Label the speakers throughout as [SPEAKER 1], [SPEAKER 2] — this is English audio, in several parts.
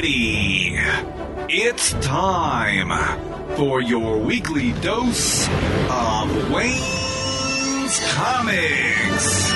[SPEAKER 1] ready. It's time for your weekly dose of Wayne's Comics.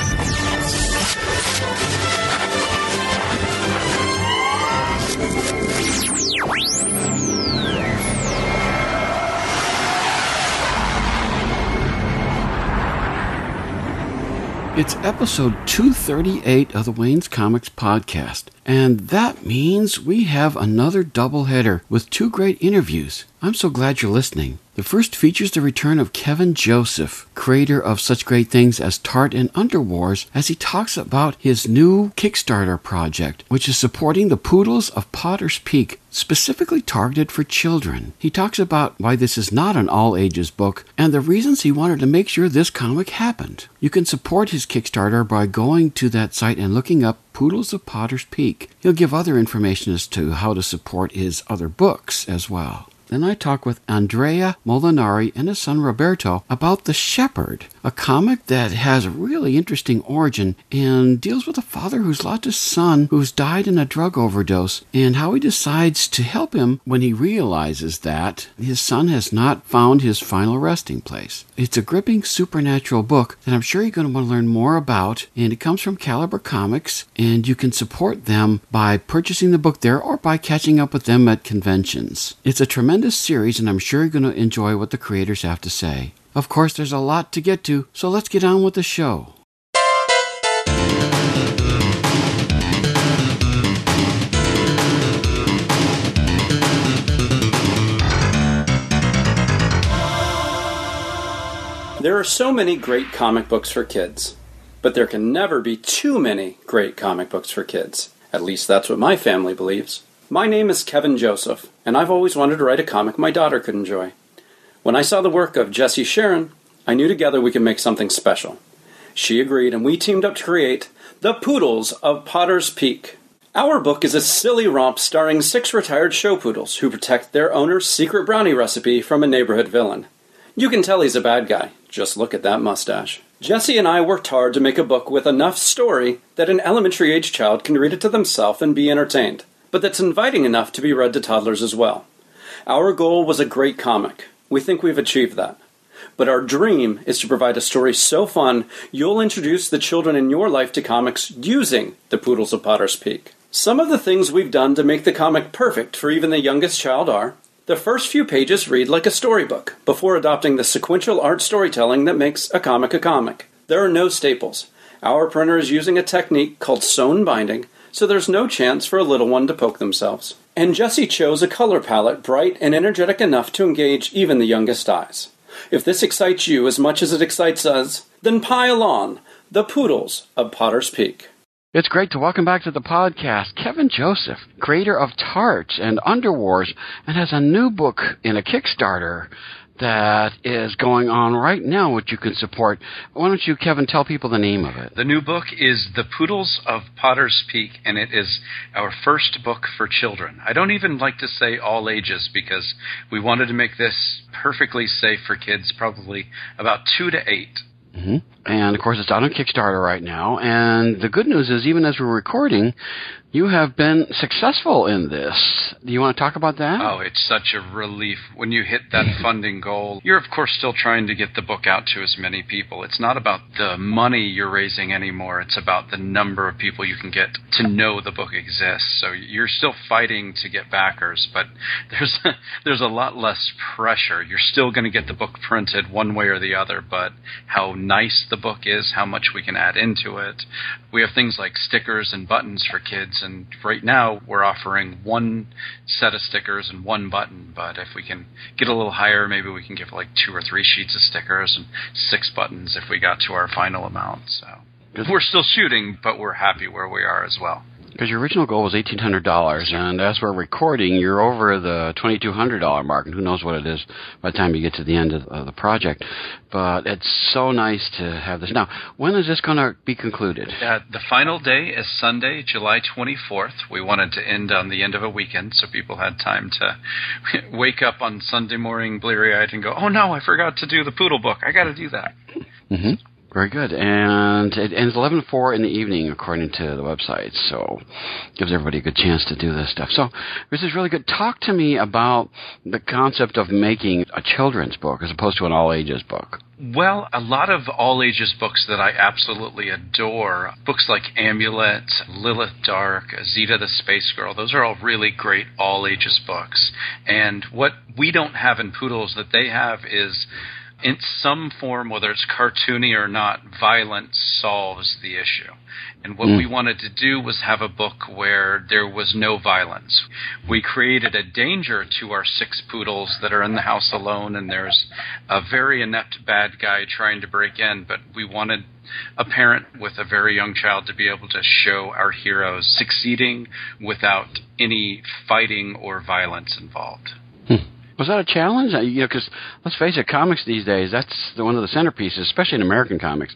[SPEAKER 2] It's episode 238 of the Wayne's Comics podcast, and that means we have another doubleheader with two great interviews. I'm so glad you're listening. The first features the return of Kevin Joseph, creator of such great things as Tart and Underwars, as he talks about his new Kickstarter project, which is supporting the Poodles of Potter's Peak, specifically targeted for children. He talks about why this is not an all-ages book and the reasons he wanted to make sure this comic happened. You can support his Kickstarter by going to that site and looking up Poodles of Potter's Peak. He'll give other information as to how to support his other books as well. Then I talk with Andrea Molinari and his son Roberto about The Shepherd, a comic that has a really interesting origin and deals with a father who's lost his son who's died in a drug overdose and how he decides to help him when he realizes that his son has not found his final resting place. It's a gripping supernatural book that I'm sure you're going to want to learn more about, and it comes from Caliber Comics, and you can support them by purchasing the book there or by catching up with them at conventions. It's a tremendous series, and I'm sure you're going to enjoy what the creators have to say. Of course, there's a lot to get to, so let's get on with the show.
[SPEAKER 3] There are so many great comic books for kids, but there can never be too many great comic books for kids. At least that's what my family believes. My name is Kevin Joseph, and I've always wanted to write a comic my daughter could enjoy. When I saw the work of Jesse Sharon, I knew together we could make something special. She agreed, and we teamed up to create The Poodles of Potter's Peak. Our book is a silly romp starring 6 retired show poodles who protect their owner's secret brownie recipe from a neighborhood villain. You can tell he's a bad guy. Just look at that mustache. Jesse and I worked hard to make a book with enough story that an elementary-age child can read it to themselves and be entertained, but that's inviting enough to be read to toddlers as well. Our goal was a great comic. We think we've achieved that. But our dream is to provide a story so fun, you'll introduce the children in your life to comics using the Poodles of Potter's Peak. Some of the things we've done to make the comic perfect for even the youngest child are: the first few pages read like a storybook, before adopting the sequential art storytelling that makes a comic a comic. There are no staples. Our printer is using a technique called sewn binding, so there's no chance for a little one to poke themselves. And Jesse chose a color palette bright and energetic enough to engage even the youngest eyes. If this excites you as much as it excites us, then pile on The Poodles of Potter's Peak.
[SPEAKER 2] It's great to welcome back to the podcast Kevin Joseph, creator of Tart and Underwars, and has a new book in a Kickstarter that is going on right now, which you can support. Why don't you, Kevin, tell people the name of it?
[SPEAKER 4] The new book is The Poodles of Potter's Peak, and it is our first book for children. I don't even like to say all ages because we wanted to make this perfectly safe for kids, probably about 2 to 8.
[SPEAKER 2] Mm-hmm. And, of course, it's out on Kickstarter right now. And the good news is, even as we're recording, you have been successful in this. Do you want to talk about that?
[SPEAKER 4] Oh, it's such a relief. When you hit that funding goal, you're, of course, still trying to get the book out to as many people. It's not about the money you're raising anymore. It's about the number of people you can get to know the book exists. So you're still fighting to get backers, but there's a lot less pressure. You're still going to get the book printed one way or the other, but how nice the book is, how much we can add into it. We have things like stickers and buttons for kids, and right now we're offering 1 set of stickers and 1 button, but if we can get a little higher, maybe we can give like 2 or 3 sheets of stickers and 6 buttons if we got to our final amount. So we're still shooting, but we're happy where we are as well.
[SPEAKER 2] Because your original goal was $1,800, and as we're recording, you're over the $2,200 mark, and who knows what it is by the time you get to the end of the project. But it's so nice to have this. Now, when is this going to be concluded?
[SPEAKER 4] The final day is Sunday, July 24th. We wanted to end on the end of a weekend, so people had time to wake up on Sunday morning bleary-eyed and go, oh no, I forgot to do the Poodle book. I got to do that.
[SPEAKER 2] Mm-hmm. Very good. And it ends 11:04 in the evening, according to the website. So gives everybody a good chance to do this stuff. So this is really good. Talk to me about the concept of making a children's book as opposed to an all-ages book.
[SPEAKER 4] Well, a lot of all-ages books that I absolutely adore, books like Amulet, Lilith Dark, Zeta the Space Girl, those are all really great all-ages books. And what we don't have in Poodles that they have is, in some form, whether it's cartoony or not, violence solves the issue. And what we wanted to do was have a book where there was no violence. We created a danger to our 6 poodles that are in the house alone, and there's a very inept bad guy trying to break in, but we wanted a parent with a very young child to be able to show our heroes succeeding without any fighting or violence involved.
[SPEAKER 2] Was that a challenge? Because let's face it, comics these days, that's one of the centerpieces, especially in American comics,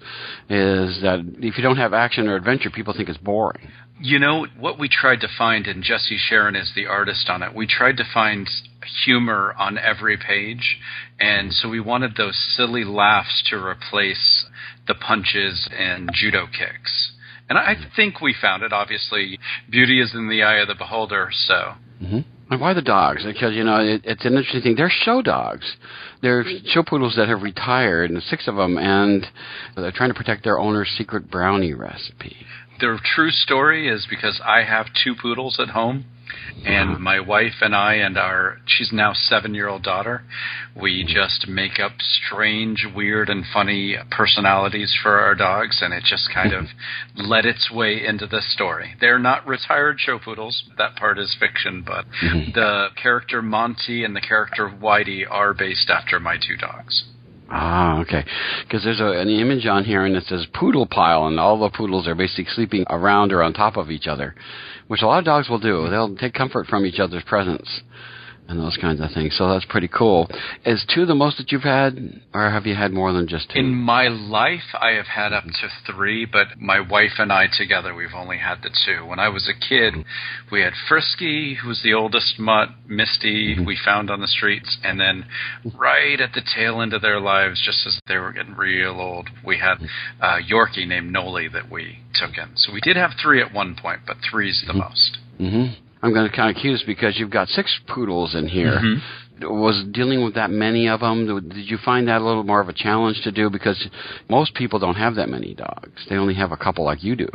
[SPEAKER 2] is that if you don't have action or adventure, people think it's boring.
[SPEAKER 4] You know, what we tried to find, and Jesse Sharon is the artist on it, we tried to find humor on every page, and so we wanted those silly laughs to replace the punches and judo kicks. And I think we found it. Obviously, beauty is in the eye of the beholder, so...
[SPEAKER 2] Mm-hmm. And why the dogs? Because, it's an interesting thing. They're show dogs. They're show poodles that have retired, and 6 of them, and they're trying to protect their owner's secret brownie recipe.
[SPEAKER 4] The true story is because I have 2 poodles at home, and my wife and I and she's now 7-year-old daughter, we just make up strange, weird, and funny personalities for our dogs, and it just kind of led its way into the story. They're not retired show poodles. That part is fiction, but the character Monty and the character Whitey are based after my 2 dogs.
[SPEAKER 2] Ah, okay. Because there's an image on here, and it says poodle pile, and all the poodles are basically sleeping around or on top of each other, which a lot of dogs will do. They'll take comfort from each other's presence and those kinds of things. So that's pretty cool. Is 2 the most that you've had, or have you had more than just 2?
[SPEAKER 4] In my life, I have had up to 3, but my wife and I together, we've only had the 2. When I was a kid, we had Frisky, who was the oldest mutt, Misty, we found on the streets, and then right at the tail end of their lives, just as they were getting real old, we had a Yorkie named Noli that we took in. So we did have 3 at one point, but 3's the most.
[SPEAKER 2] Mm-hmm. I'm going to kind of curious because you've got 6 poodles in here. Was dealing with that many of them, did you find that a little more of a challenge to do? Because most people don't have that many dogs. They only have a couple like you do.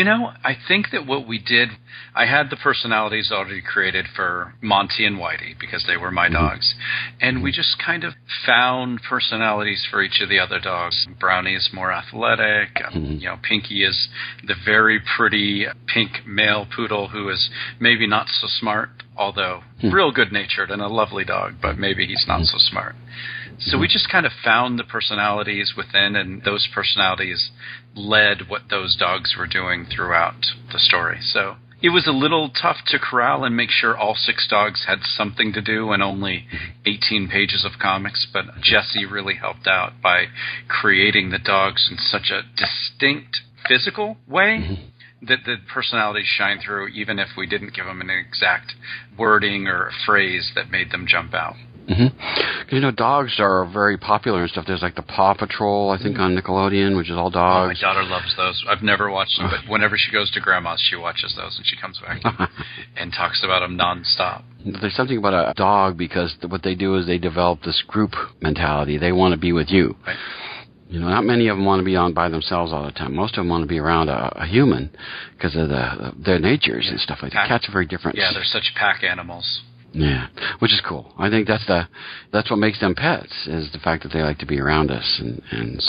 [SPEAKER 4] I think that what we did, I had the personalities already created for Monty and Whitey because they were my dogs. And we just kind of found personalities for each of the other dogs. Brownie is more athletic. Pinky is the very pretty pink male poodle who is maybe not so smart, although real good-natured and a lovely dog, but maybe he's not so smart. So we just kind of found the personalities within, and those personalities led what those dogs were doing throughout the story. So it was a little tough to corral and make sure all 6 dogs had something to do and only 18 pages of comics, but Jesse really helped out by creating the dogs in such a distinct physical way that the personalities shine through, even if we didn't give them an exact wording or phrase that made them jump out.
[SPEAKER 2] Because, dogs are very popular and stuff. There's like the Paw Patrol, I think, on Nickelodeon, which is all dogs.
[SPEAKER 4] Oh, my daughter loves those. I've never watched them, but whenever she goes to Grandma's, she watches those, and she comes back and talks about them nonstop.
[SPEAKER 2] There's something about a dog because what they do is they develop this group mentality. They want to be with you.
[SPEAKER 4] Right.
[SPEAKER 2] Not many of them want to be on by themselves all the time. Most of them want to be around a human because of their natures and stuff like that. Cats are very different.
[SPEAKER 4] Yeah, they're such pack animals.
[SPEAKER 2] Yeah, which is cool. I think that's what makes them pets, is the fact that they like to be around us, and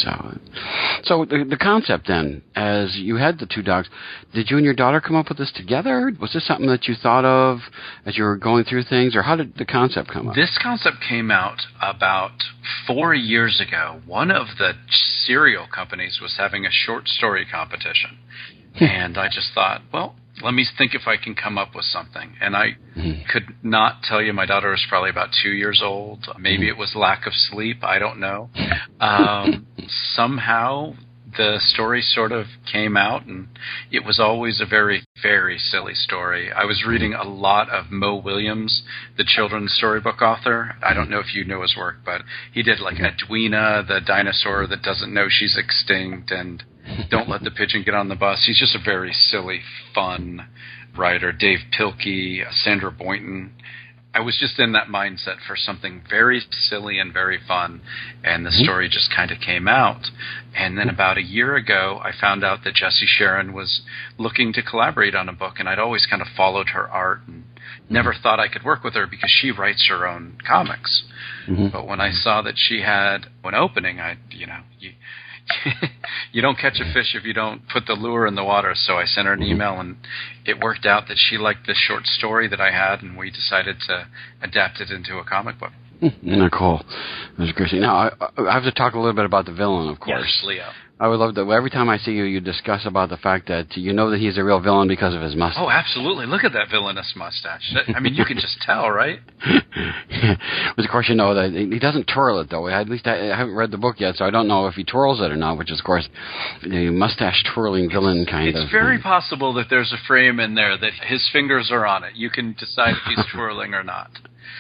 [SPEAKER 2] so the concept then, as you had the 2 dogs, did you and your daughter come up with this together? Was this something that you thought of as you were going through things, or how did the concept come up?
[SPEAKER 4] This concept came out about 4 years ago. One of the cereal companies was having a short story competition, and I just thought, well, let me think if I can come up with something. And I could not tell you. My daughter was probably about 2 years old. Maybe it was lack of sleep. I don't know. Somehow the story sort of came out, and it was always a very, very silly story. I was reading a lot of Mo Williams, the children's storybook author. I don't know if you know his work, but he did like Edwina, the dinosaur that doesn't know she's extinct, and Don't Let the Pigeon Get on the Bus. He's just a very silly, fun writer. Dave Pilkey, Sandra Boynton. I was just in that mindset for something very silly and very fun, and the story just kind of came out. And then about a year ago, I found out that Jessie Sharon was looking to collaborate on a book, and I'd always kind of followed her art and never thought I could work with her because she writes her own comics. But when I saw that she had an opening, you don't catch a fish if you don't put the lure in the water. So I sent her an email, and it worked out that she liked the short story that I had, and we decided to adapt it into a comic book.
[SPEAKER 2] Cool. That's great. Now, I have to talk a little bit about the villain, of course.
[SPEAKER 4] Yes, Leo.
[SPEAKER 2] I would love that. Every time I see you, you discuss about the fact that you know that he's a real villain because of his mustache.
[SPEAKER 4] Oh, absolutely. Look at that villainous mustache. I mean, you can just tell, right?
[SPEAKER 2] But of course, you know that he doesn't twirl it, though. At least I haven't read the book yet, so I don't know if he twirls it or not, which is, of course, the mustache-twirling villain kind of.
[SPEAKER 4] It's very possible that there's a frame in there that his fingers are on it. You can decide if he's twirling or not.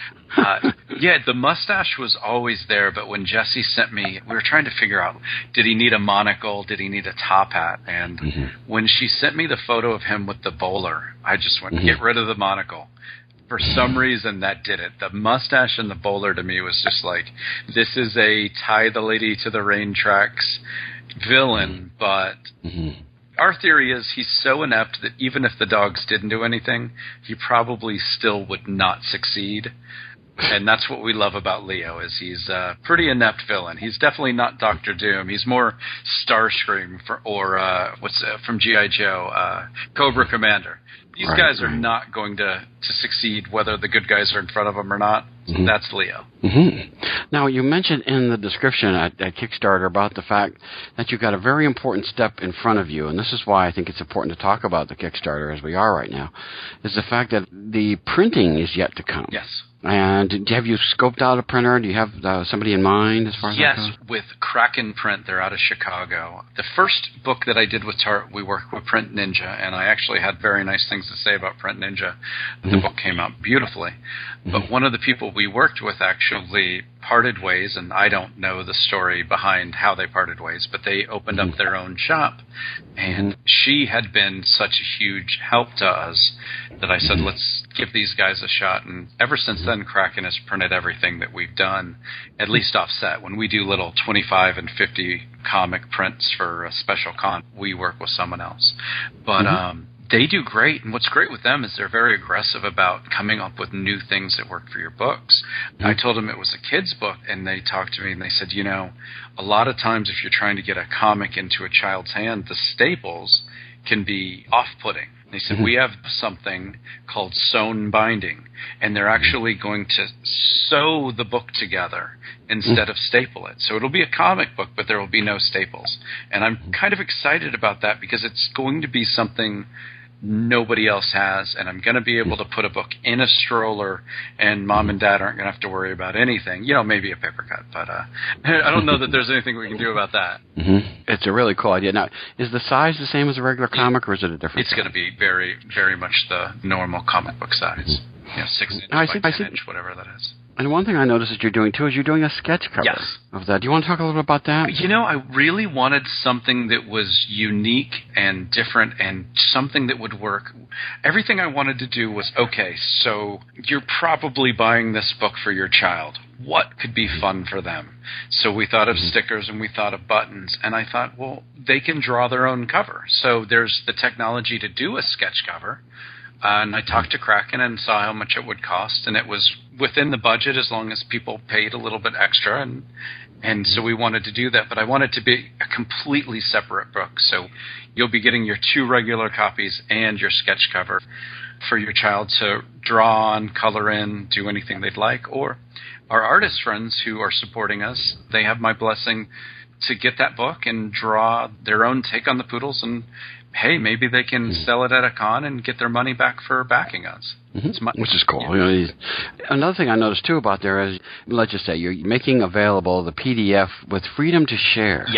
[SPEAKER 4] The mustache was always there, but when Jessie sent me, we were trying to figure out, did he need a monocle? Did he need a top hat? And when she sent me the photo of him with the bowler, I just went, get rid of the monocle. For some reason, that did it. The mustache and the bowler to me was just like, this is a tie the lady to the rain tracks villain, but our theory is he's so inept that even if the dogs didn't do anything, he probably still would not succeed. And that's what we love about Leo, is he's a pretty inept villain. He's definitely not Dr. Doom. He's more Starscream from G.I. Joe, Cobra Commander. These guys are not going to succeed whether the good guys are in front of them or not. That's Leo.
[SPEAKER 2] Now, you mentioned in the description at Kickstarter about the fact that you've got a very important step in front of you, and this is why I think it's important to talk about the Kickstarter as we are right now, is the fact that the printing is yet to come.
[SPEAKER 4] Yes.
[SPEAKER 2] And have you scoped out a printer? Do you have somebody in mind as far as that goes?
[SPEAKER 4] Yes, with Kraken Print. They're out of Chicago. The first book that I did with Tart, we worked with Print Ninja, and I actually had very nice things to say about Print Ninja. The book came out beautifully. But one of the people we worked with actually parted ways, and I don't know the story behind how they parted ways, but they opened up their own shop. And she had been such a huge help to us that I said, let's give these guys a shot. And ever since then, Kraken has printed everything that we've done, at least offset. When we do little 25 and 50 comic prints for a special con, we work with someone else. But they do great, and what's great with them is they're very aggressive about coming up with new things that work for your books. I told them it was a kid's book, and they talked to me, and they said, a lot of times if you're trying to get a comic into a child's hand, the staples can be off-putting. They said, we have something called sewn binding, and they're actually going to sew the book together instead of staple it. So it'll be a comic book, but there will be no staples. And I'm kind of excited about that because it's going to be something nobody else has, and I'm going to be able to put a book in a stroller, and Mom and Dad aren't going to have to worry about anything. Maybe a paper cut, but I don't know that there's anything we can do about that.
[SPEAKER 2] It's a really cool idea. Now, is the size the same as a regular comic, or is it a different
[SPEAKER 4] It's going to be very, very much the normal comic book size. 6 inch by 10 inch, whatever that is.
[SPEAKER 2] And one thing I noticed that you're doing, too, is you're doing a sketch cover of that. Do you want to talk a little bit about that?
[SPEAKER 4] I really wanted something that was unique and different and something that would work. Everything I wanted to do was, okay, so you're probably buying this book for your child. What could be fun for them? So we thought of stickers and we thought of buttons. And I thought, well, they can draw their own cover. So there's the technology to do a sketch cover. And I talked to Kraken and saw how much it would cost, and it was within the budget as long as people paid a little bit extra, and so we wanted to do that. But I wanted to be a completely separate book, so you'll be getting your 2 regular copies and your sketch cover for your child to draw on, color in, do anything they'd like. Or our artist friends who are supporting us, they have my blessing to get that book and draw their own take on the Poodles, and hey, maybe they can sell it at a con and get their money back for backing us.
[SPEAKER 2] Which is cool. Another thing I noticed, too, about there is, let's just say, you're making available the PDF with freedom to share.
[SPEAKER 4] Yes.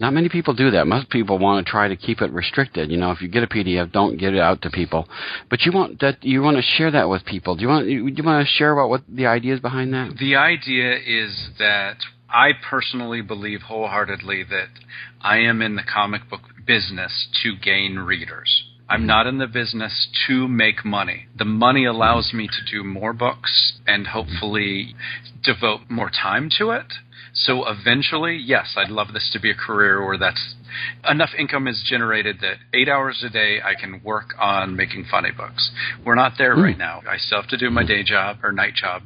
[SPEAKER 2] Not many people do that. Most people want to try to keep it restricted. If you get a PDF, don't get it out to people. But you want to share that with people. Do you want to share about what the idea is behind that?
[SPEAKER 4] The idea is that I personally believe wholeheartedly that I am in the comic book business to gain readers. I'm not in the business to make money. The money allows me to do more books and hopefully devote more time to it. So eventually, yes, I'd love this to be a career where that's enough income is generated that 8 hours a day I can work on making funny books. We're not there right now. I still have to do my day job or night job,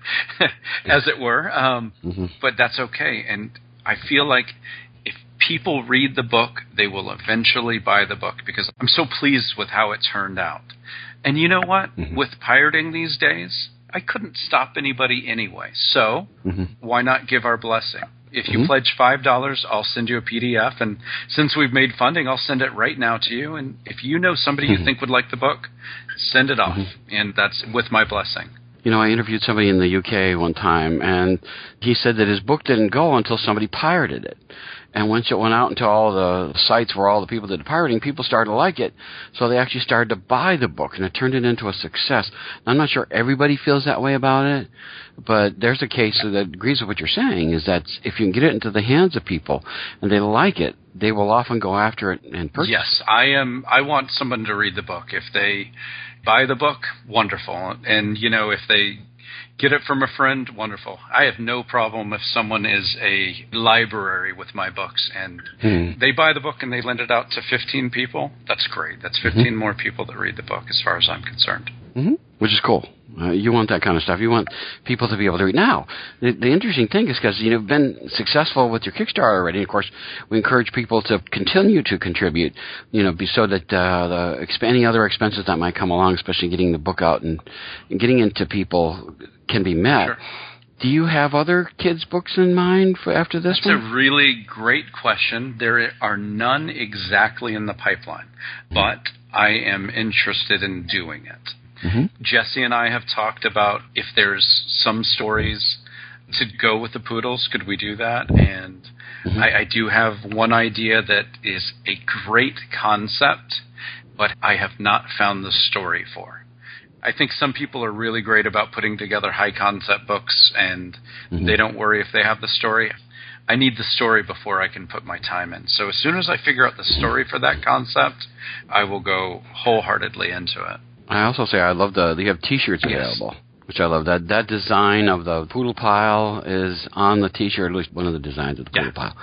[SPEAKER 4] as it were. But that's okay. And I feel like if people read the book, they will eventually buy the book because I'm so pleased with how it turned out. And you know what? With pirating these days, I couldn't stop anybody anyway. So why not give our blessing? If you pledge $5, I'll send you a PDF. And since we've made funding, I'll send it right now to you. And if you know somebody you think would like the book, send it off. And that's with my blessing.
[SPEAKER 2] I interviewed somebody in the UK one time, and he said that his book didn't go until somebody pirated it. And once it went out into all the sites where all the people did the pirating, people started to like it. So they actually started to buy the book, and it turned it into a success. Now, I'm not sure everybody feels that way about it, but there's a case that agrees with what you're saying, is that if you can get it into the hands of people and they like it, they will often go after it and purchase it.
[SPEAKER 4] Yes, I want someone to read the book. If they buy the book, wonderful. And, if they get it from a friend, wonderful. I have no problem if someone is a library with my books and they buy the book and they lend it out to 15 people. That's great. That's 15 more people that read the book as far as I'm concerned.
[SPEAKER 2] Which is cool. You want that kind of stuff. You want people to be able to read. Now, the interesting thing is because you've been successful with your Kickstarter already. Of course, we encourage people to continue to contribute, so that any other expenses that might come along, especially getting the book out and getting into people, can be met.
[SPEAKER 4] Sure.
[SPEAKER 2] Do you have other kids' books in mind for after this one?
[SPEAKER 4] That's a really great question. There are none exactly in the pipeline, but I am interested in doing it. Jesse and I have talked about if there's some stories to go with the Poodles, could we do that? And I do have one idea that is a great concept, but I have not found the story for. I think some people are really great about putting together high concept books, and they don't worry if they have the story. I need the story before I can put my time in. So as soon as I figure out the story for that concept, I will go wholeheartedly into it.
[SPEAKER 2] I also say I love you have T-shirts available, which I love. That design of the poodle pile is on the T-shirt, at least one of the designs of the poodle pile.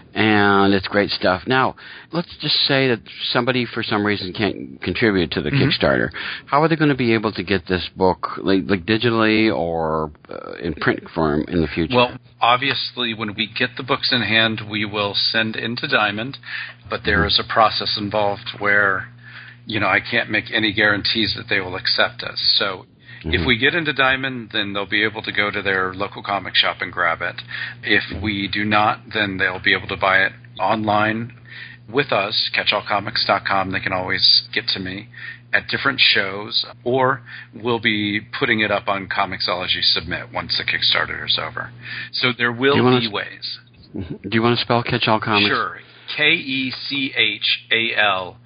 [SPEAKER 2] And it's great stuff. Now, let's just say that somebody for some reason can't contribute to the Kickstarter. How are they going to be able to get this book, like digitally or in print form in the future?
[SPEAKER 4] Well, obviously, when we get the books in hand, we will send into Diamond, but there is a process involved where I can't make any guarantees that they will accept us. So if we get into Diamond, then they'll be able to go to their local comic shop and grab it. If we do not, then they'll be able to buy it online with us, catchallcomics.com. They can always get to me at different shows, or we'll be putting it up on Comixology Submit once the Kickstarter is over. So there will be ways.
[SPEAKER 2] Do you want to spell Catch All Comics?
[SPEAKER 4] Sure. KECHALCOMICS.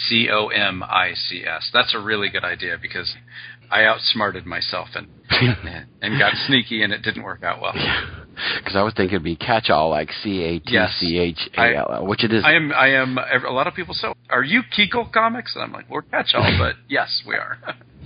[SPEAKER 4] That's a really good idea because I outsmarted myself and got sneaky, and it didn't work out well.
[SPEAKER 2] Because I was thinking it'd be Catch-All, like CATCHALL, which it is.
[SPEAKER 4] I am. A lot of people say, "Are you Kiko Comics?" And I'm like, "We're Catch-All," but yes, we are.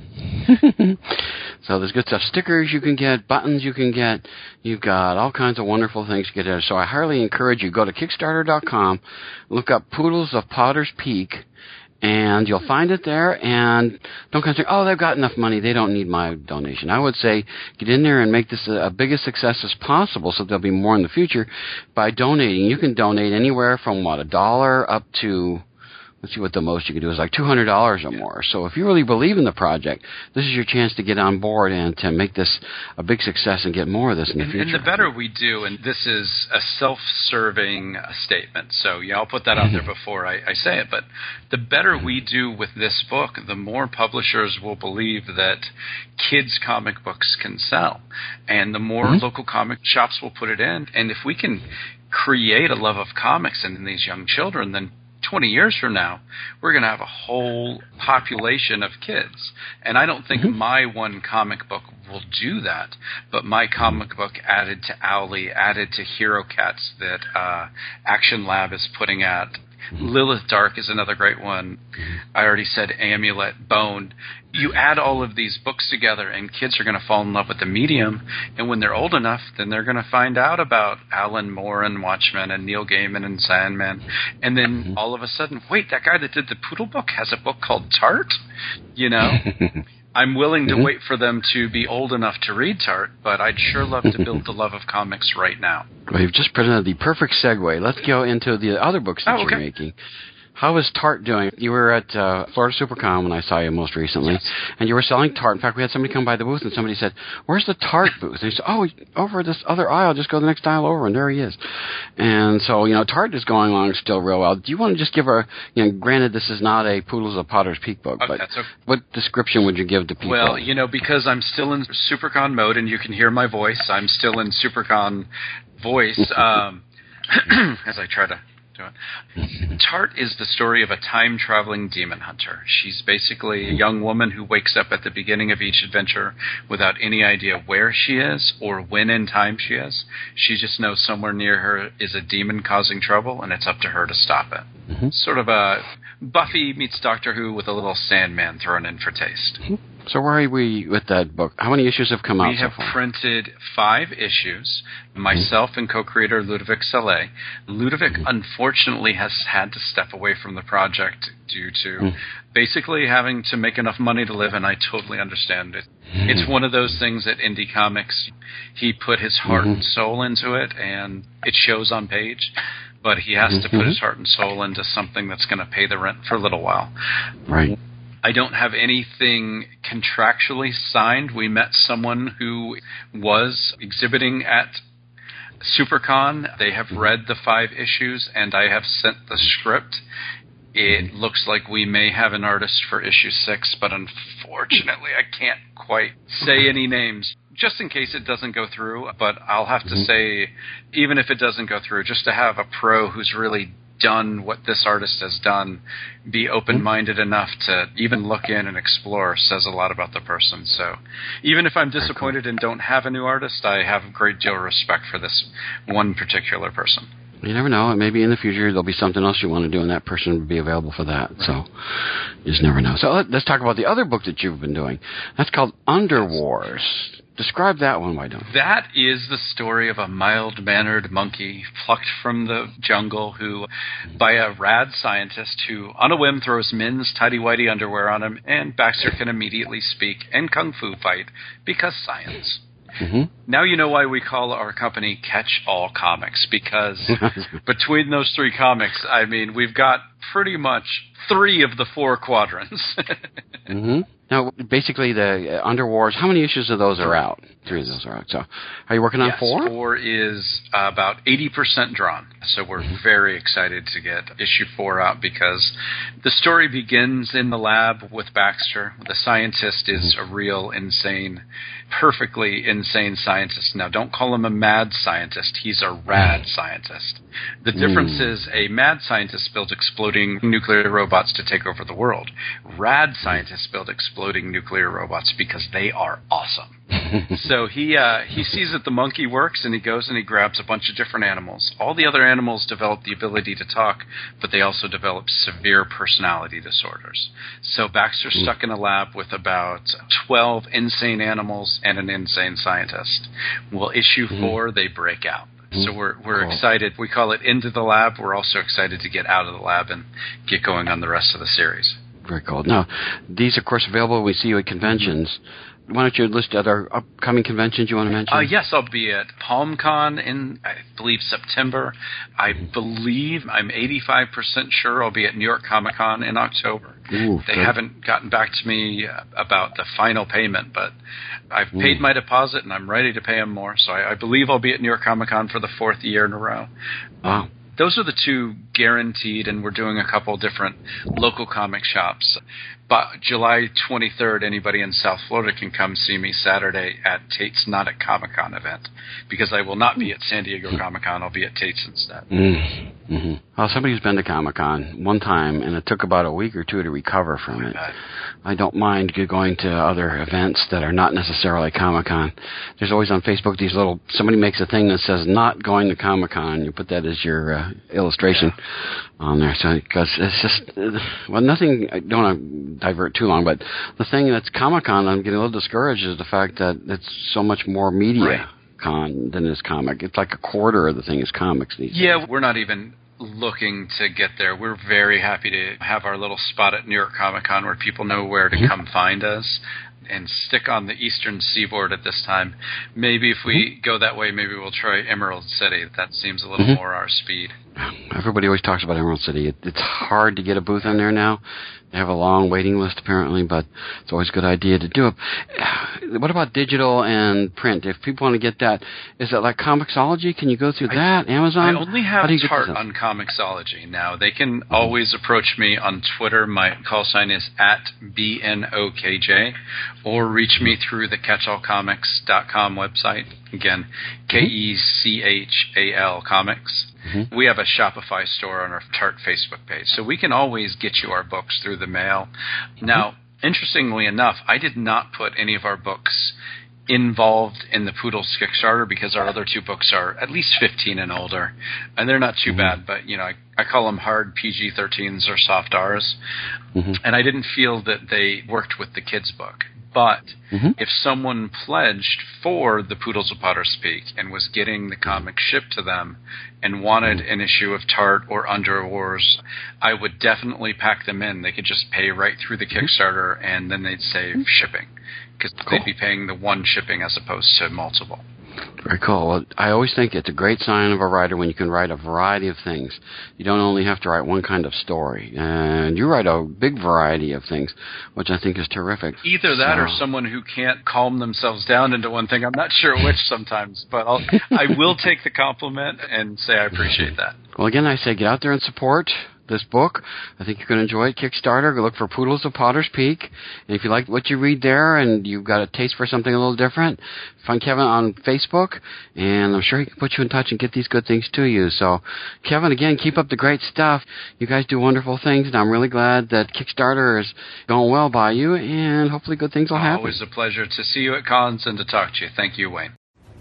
[SPEAKER 2] So there's good stuff. Stickers you can get, buttons you can get. You've got all kinds of wonderful things to get there. So I highly encourage you, go to Kickstarter.com, look up Poodles of Potter's Peak, and you'll find it there. And don't kind of think, they've got enough money, they don't need my donation. I would say get in there and make this a biggest success as possible so there'll be more in the future by donating. You can donate anywhere from, $1 up to... Let's see what the most you can do is like $200 or more. So if you really believe in the project, this is your chance to get on board and to make this a big success and get more of this in the future.
[SPEAKER 4] And the better we do, and this is a self-serving statement, so I'll put that out there before I say it, but the better we do with this book, the more publishers will believe that kids' comic books can sell, and the more local comic shops will put it in. And if we can create a love of comics in these young children, then 20 years from now, we're going to have a whole population of kids. And I don't think my one comic book will do that, but my comic book added to Owly, added to Hero Cats that Action Lab is putting out. Lilith Dark is another great one. I already said Amulet, Bone. You add all of these books together, and kids are going to fall in love with the medium. And when they're old enough, then they're going to find out about Alan Moore and Watchmen and Neil Gaiman and Sandman. And then all of a sudden, wait, that guy that did the Poodle book has a book called Tart? You know? I'm willing to wait for them to be old enough to read Tart, but I'd sure love to build the love of comics right now.
[SPEAKER 2] Well, you've just presented the perfect segue. Let's go into the other books that you're making. How is Tart doing? You were at Florida SuperCon when I saw you most recently, and you were selling Tart. In fact, we had somebody come by the booth, and somebody said, "Where's the Tart booth?" And he said, "Oh, over this other aisle. Just go the next aisle over, and there he is." And so, Tart is going along still real well. Do you want to just give granted this is not a Poodles of Potter's Peak book, but what description would you give to people?
[SPEAKER 4] Well, because I'm still in SuperCon mode, and you can hear my voice, I'm still in SuperCon voice as I try to do it. Tart is the story of a time-traveling demon hunter. She's basically a young woman who wakes up at the beginning of each adventure without any idea where she is or when in time she is. She just knows somewhere near her is a demon causing trouble, and it's up to her to stop it. Sort of a Buffy meets Doctor Who with a little Sandman thrown in for taste.
[SPEAKER 2] So where are we with that book? How many issues have come out so far?
[SPEAKER 4] We have printed 5 issues, myself and co-creator Ludovic Salé. Ludovic, unfortunately, has had to step away from the project due to basically having to make enough money to live, and I totally understand it. It's one of those things that Indie Comics, he put his heart and soul into it, and it shows on page. But he has to put his heart and soul into something that's going to pay the rent for a little while.
[SPEAKER 2] Right.
[SPEAKER 4] I don't have anything contractually signed. We met someone who was exhibiting at SuperCon. They have read the 5 issues, and I have sent the script. It looks like we may have an artist for issue 6, but unfortunately I can't quite say any names, just in case it doesn't go through. But I'll have to say, even if it doesn't go through, just to have a pro who's really done what this artist has done, be open-minded enough to even look in and explore, says a lot about the person. So even if I'm disappointed and don't have a new artist, I have a great deal of respect for this one particular person.
[SPEAKER 2] You never know. Maybe in the future there'll be something else you want to do, and that person will be available for that. Right. So you just never know. So let's talk about the other book that you've been doing. That's called Underwars. Describe that one, why don't you?
[SPEAKER 4] That is the story of a mild-mannered monkey plucked from the jungle by a rad scientist who, on a whim, throws men's tighty-whitey underwear on him, and Baxter can immediately speak and kung fu fight because science. Now you know why we call our company Catch All Comics, because between those 3 comics, I mean, we've got pretty much 3 of the 4 quadrants.
[SPEAKER 2] Now, basically, the Underwars, how many issues of those are out? 3 of those are out. So, are you working on 4?
[SPEAKER 4] Yes, 4 is about 80% drawn. So we're very excited to get issue 4 out because the story begins in the lab with Baxter. The scientist is a real insane, perfectly insane scientist. Now, don't call him a mad scientist. He's a rad scientist. The difference is a mad scientist builds exploding nuclear robots to take over the world. Rad scientists build exploding nuclear robots because they are awesome. So he sees that the monkey works, and he goes and he grabs a bunch of different animals. All the other animals develop the ability to talk, but they also develop severe personality disorders. So Baxter's stuck in a lab with about 12 insane animals and an insane scientist. Well, issue 4, they break out. So we're excited. We call it Into the Lab. We're also excited to get out of the lab and get going on the rest of the series.
[SPEAKER 2] Very cool. Now, these, of course, available. We see you at conventions. Why don't you list other upcoming conventions you want to mention?
[SPEAKER 4] Yes, I'll be at PalmCon in, I believe, September. I believe, I'm 85% sure I'll be at New York Comic Con in October. They haven't gotten back to me about the final payment, but I've paid my deposit and I'm ready to pay them more. So I believe I'll be at New York Comic Con for the 4th year in a row.
[SPEAKER 2] Wow.
[SPEAKER 4] Those are the 2 guaranteed, and we're doing a couple different local comic shops. But July 23rd, anybody in South Florida can come see me Saturday at Tate's Not at Comic-Con event, because I will not be at San Diego Comic-Con. I'll be at Tate's instead.
[SPEAKER 2] Mm-hmm. Well, somebody's been to Comic-Con one time, and it took about a week or two to recover from it. I don't mind going to other events that are not necessarily Comic-Con. There's always on Facebook somebody makes a thing that says not going to Comic-Con. You put that as your illustration on there. So, because it's just, nothing, I don't want to divert too long, but the thing that's Comic-Con, I'm getting a little discouraged, is the fact that it's so much more media con than is comic. It's like a quarter of the thing is comics these days.
[SPEAKER 4] Yeah, we're not even looking to get there. We're very happy to have our little spot at New York Comic Con where people know where to come find us, and stick on the eastern seaboard at this time. Maybe if we go that way, maybe we'll try Emerald City. That seems a little more our speed.
[SPEAKER 2] Everybody always talks about Emerald City. It's hard to get a booth in there now. They have a long waiting list, apparently, but it's always a good idea to do it. What about digital and print? If people want to get that, is it like Comixology? Can you go through that? Amazon?
[SPEAKER 4] I only have Tart on Comixology now. They can always approach me on Twitter. My call sign is @BNOKJ, or reach me through the catchallcomics.com website. Again, KECHAL Comics. We have a Shopify store on our Tart Facebook page, so we can always get you our books through the mail. Now, interestingly enough, I did not put any of our books involved in the Poodles Kickstarter because our other two books are at least 15 and older, and they're not too bad, but I call them hard PG-13s or soft Rs, and I didn't feel that they worked with the kids' book. But if someone pledged for the Poodles of Potter's Peak and was getting the comic shipped to them and wanted an issue of Tart or Under Wars, I would definitely pack them in. They could just pay right through the Kickstarter, and then they'd save shipping, because they'd be paying the one shipping as opposed to multiple.
[SPEAKER 2] Very cool. Well, I always think it's a great sign of a writer when you can write a variety of things. You don't only have to write one kind of story. And you write a big variety of things, which I think is terrific.
[SPEAKER 4] Either that or someone who can't calm themselves down into one thing. I'm not sure which sometimes, but I will take the compliment and say I appreciate that.
[SPEAKER 2] Well, again, I say get out there and support this book. I think you're going to enjoy it. Kickstarter, go look for Poodles of Potter's Peak. And if you like what you read there and you've got a taste for something a little different, find Kevin on Facebook, and I'm sure he can put you in touch and get these good things to you. So, Kevin, again, keep up the great stuff. You guys do wonderful things, and I'm really glad that Kickstarter is going well by you, and hopefully good things will happen.
[SPEAKER 4] Always a pleasure to see you at cons and to talk to you. Thank you, Wayne.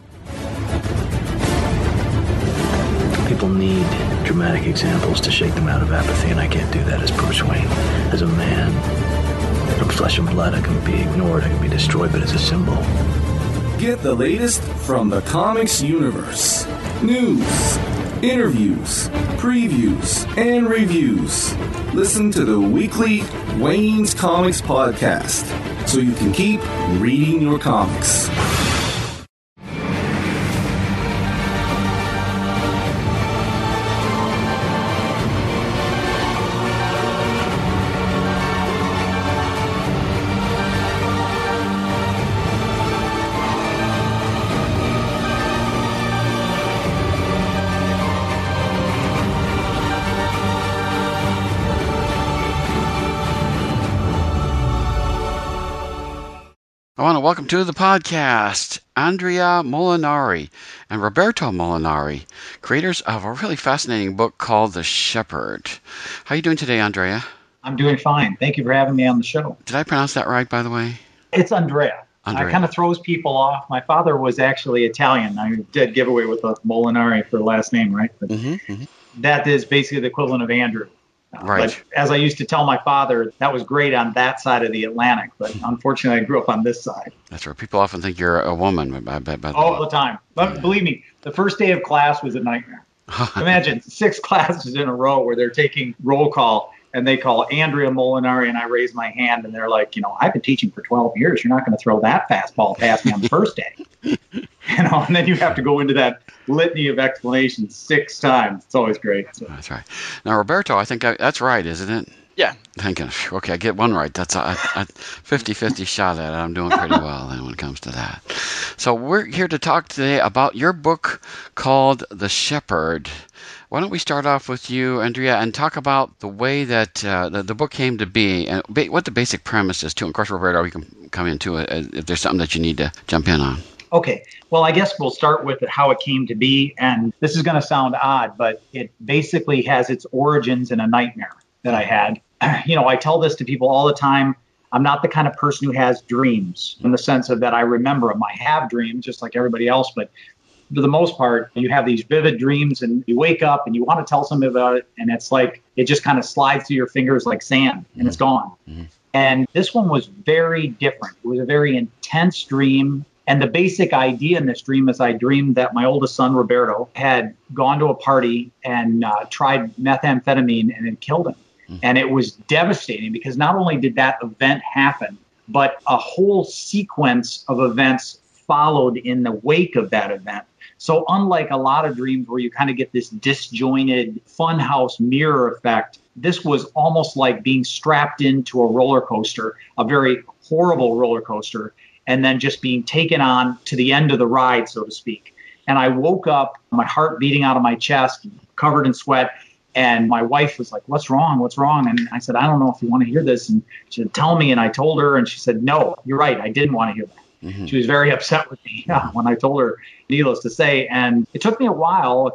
[SPEAKER 5] People need dramatic examples to shake them out of apathy, and I can't do that as Bruce Wayne. As a man, from flesh and blood, I can be ignored, I can be destroyed, but as a symbol.
[SPEAKER 1] Get the latest from the comics universe. News, interviews, previews, and reviews. Listen to the weekly Wayne's Comics podcast so you can keep reading your comics.
[SPEAKER 2] I want to welcome to the podcast Andrea Molinari and Roberto Molinari, creators of a really fascinating book called The Shepherd. How are you doing today, Andrea?
[SPEAKER 6] I'm doing fine. Thank you for having me on the show.
[SPEAKER 2] Did I pronounce that right, by the way?
[SPEAKER 6] It's Andrea. It kind of throws people off. My father was actually Italian. I did give away with a Molinari for the last name, right? But that is basically the equivalent of Andrew.
[SPEAKER 2] Right.
[SPEAKER 6] But as I used to tell my father, that was great on that side of the Atlantic, but unfortunately I grew up on this side.
[SPEAKER 2] That's right. People often think you're a woman.
[SPEAKER 6] All the time. But believe me, the first day of class was a nightmare. Imagine 6 classes in a row where they're taking roll call, and they call Andrea Molinari, and I raise my hand, and they're like, I've been teaching for 12 years. You're not going to throw that fastball past me on the first day. And then you have to go into that litany of explanations 6 times. It's always great. So.
[SPEAKER 2] That's right. Now, Roberto, I think that's right, isn't it?
[SPEAKER 5] Yeah.
[SPEAKER 2] Thinking, okay, I get one right. That's a 50-50 shot at it. I'm doing pretty well then when it comes to that. So we're here to talk today about your book called The Shepherd. Why don't we start off with you, Andrea, and talk about the way that the book came to be and what the basic premise is, too. And of course, Roberto, you can come into it if there's something that you need to jump in on.
[SPEAKER 6] Okay. Well, I guess we'll start with how it came to be. And this is going to sound odd, but it basically has its origins in a nightmare that I had. I tell this to people all the time. I'm not the kind of person who has dreams in the sense of that I remember them. I have dreams just like everybody else, but for the most part, you have these vivid dreams and you wake up and you want to tell somebody about it. And it's like it just kind of slides through your fingers like sand and it's gone. Mm-hmm. And this one was very different. It was a very intense dream. And the basic idea in this dream is I dreamed that my oldest son, Roberto, had gone to a party and tried methamphetamine and had killed him. And it was devastating because not only did that event happen, but a whole sequence of events followed in the wake of that event. So unlike a lot of dreams where you kind of get this disjointed funhouse mirror effect, this was almost like being strapped into a roller coaster, a very horrible roller coaster, and then just being taken on to the end of the ride, so to speak. And I woke up, my heart beating out of my chest, covered in sweat. And my wife was like, what's wrong? What's wrong? And I said, I don't know if you want to hear this. And she said, tell me. And I told her, and she said, no, you're right. I didn't want to hear that. Mm-hmm. She was very upset with me when I told her, needless to say. And it took me a while,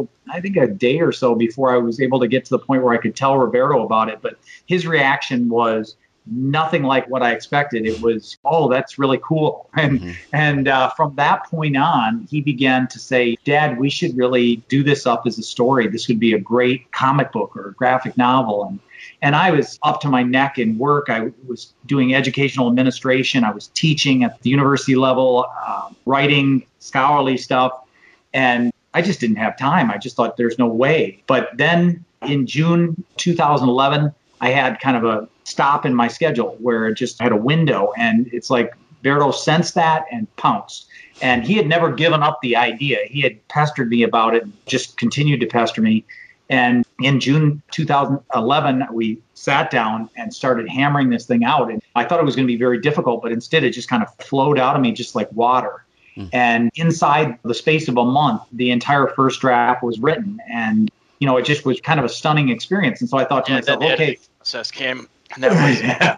[SPEAKER 6] a day or so before I was able to get to the point where I could tell Roberto about it. But his reaction was nothing like what I expected. It was, oh, that's really cool. And from that point on, he began to say, Dad, we should really do this up as a story. This would be a great comic book or a graphic novel. And I was up to my neck in work. I was doing educational administration. I was teaching at the university level, writing scholarly stuff. And I just didn't have time. I just thought there's no way. But then in June 2011, I had kind of a stop in my schedule where it just had a window, and it's like Berto sensed that and pounced. And he had never given up the idea. He had pestered me about it, just continued to pester me. And in June 2011, we sat down and started hammering this thing out. And I thought it was going to be very difficult, but instead it just kind of flowed out of me just like water. And inside the space of a month, the entire first draft was written. And, it just was kind of a stunning experience. And so I thought to myself, okay.
[SPEAKER 5] Process came. That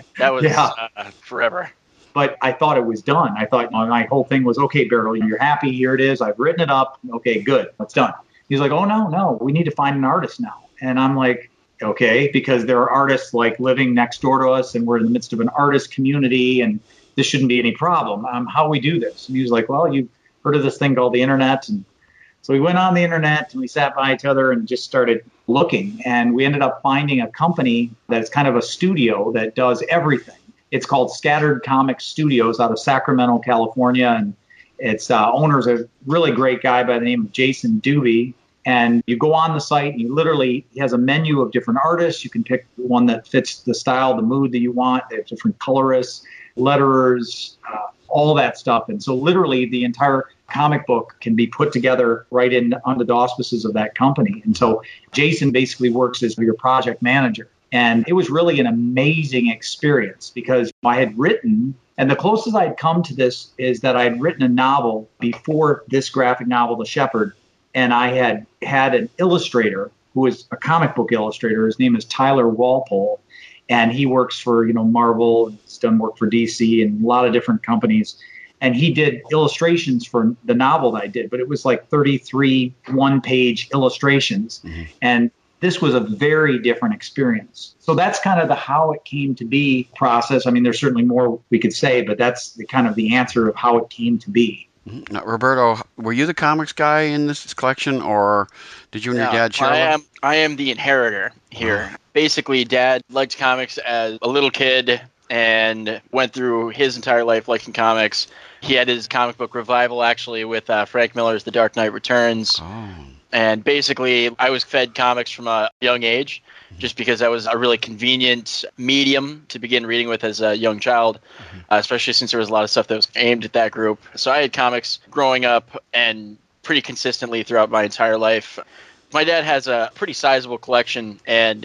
[SPEAKER 5] was forever.
[SPEAKER 6] But I thought it was done. I thought my whole thing was, okay, Berto, you're happy. Here it is. I've written it up. Okay, good. It's done. He's like, oh, no, we need to find an artist now. And I'm like, okay, because there are artists like living next door to us and we're in the midst of an artist community and this shouldn't be any problem. How we do this? And he was like, well, you've heard of this thing called the internet. And so we went on the internet and we sat by each other and just started looking. And we ended up finding a company that's kind of a studio that does everything. It's called Scattered Comics Studios out of Sacramento, California. And its owner's a really great guy by the name of Jason Doobie. And you go on the site and he has a menu of different artists. You can pick one that fits the style, the mood that you want. They have different colorists, letterers, all that stuff. And so literally the entire comic book can be put together right in under the auspices of that company. And so Jason basically works as your project manager. And it was really an amazing experience because I had written, and the closest I'd come to this is that I had written a novel before this graphic novel, The Shepherd. And I had an illustrator who is a comic book illustrator. His name is Tyler Walpole. And he works for, Marvel, he's done work for DC and a lot of different companies. And he did illustrations for the novel that I did, but it was like 33 one-page illustrations. Mm-hmm. And this was a very different experience. So that's kind of the how it came to be process. I mean, there's certainly more we could say, but that's the answer of how it came to be.
[SPEAKER 2] Now, Roberto, were you the comics guy in this collection, or did you and your dad share?
[SPEAKER 5] I am the inheritor here. Basically, Dad liked comics as a little kid and went through his entire life liking comics. He had his comic book revival, actually, with Frank Miller's The Dark Knight Returns. Oh. And basically, I was fed comics from a young age, just because that was a really convenient medium to begin reading with as a young child, especially since there was a lot of stuff that was aimed at that group. So I had comics growing up and pretty consistently throughout my entire life. My dad has a pretty sizable collection, and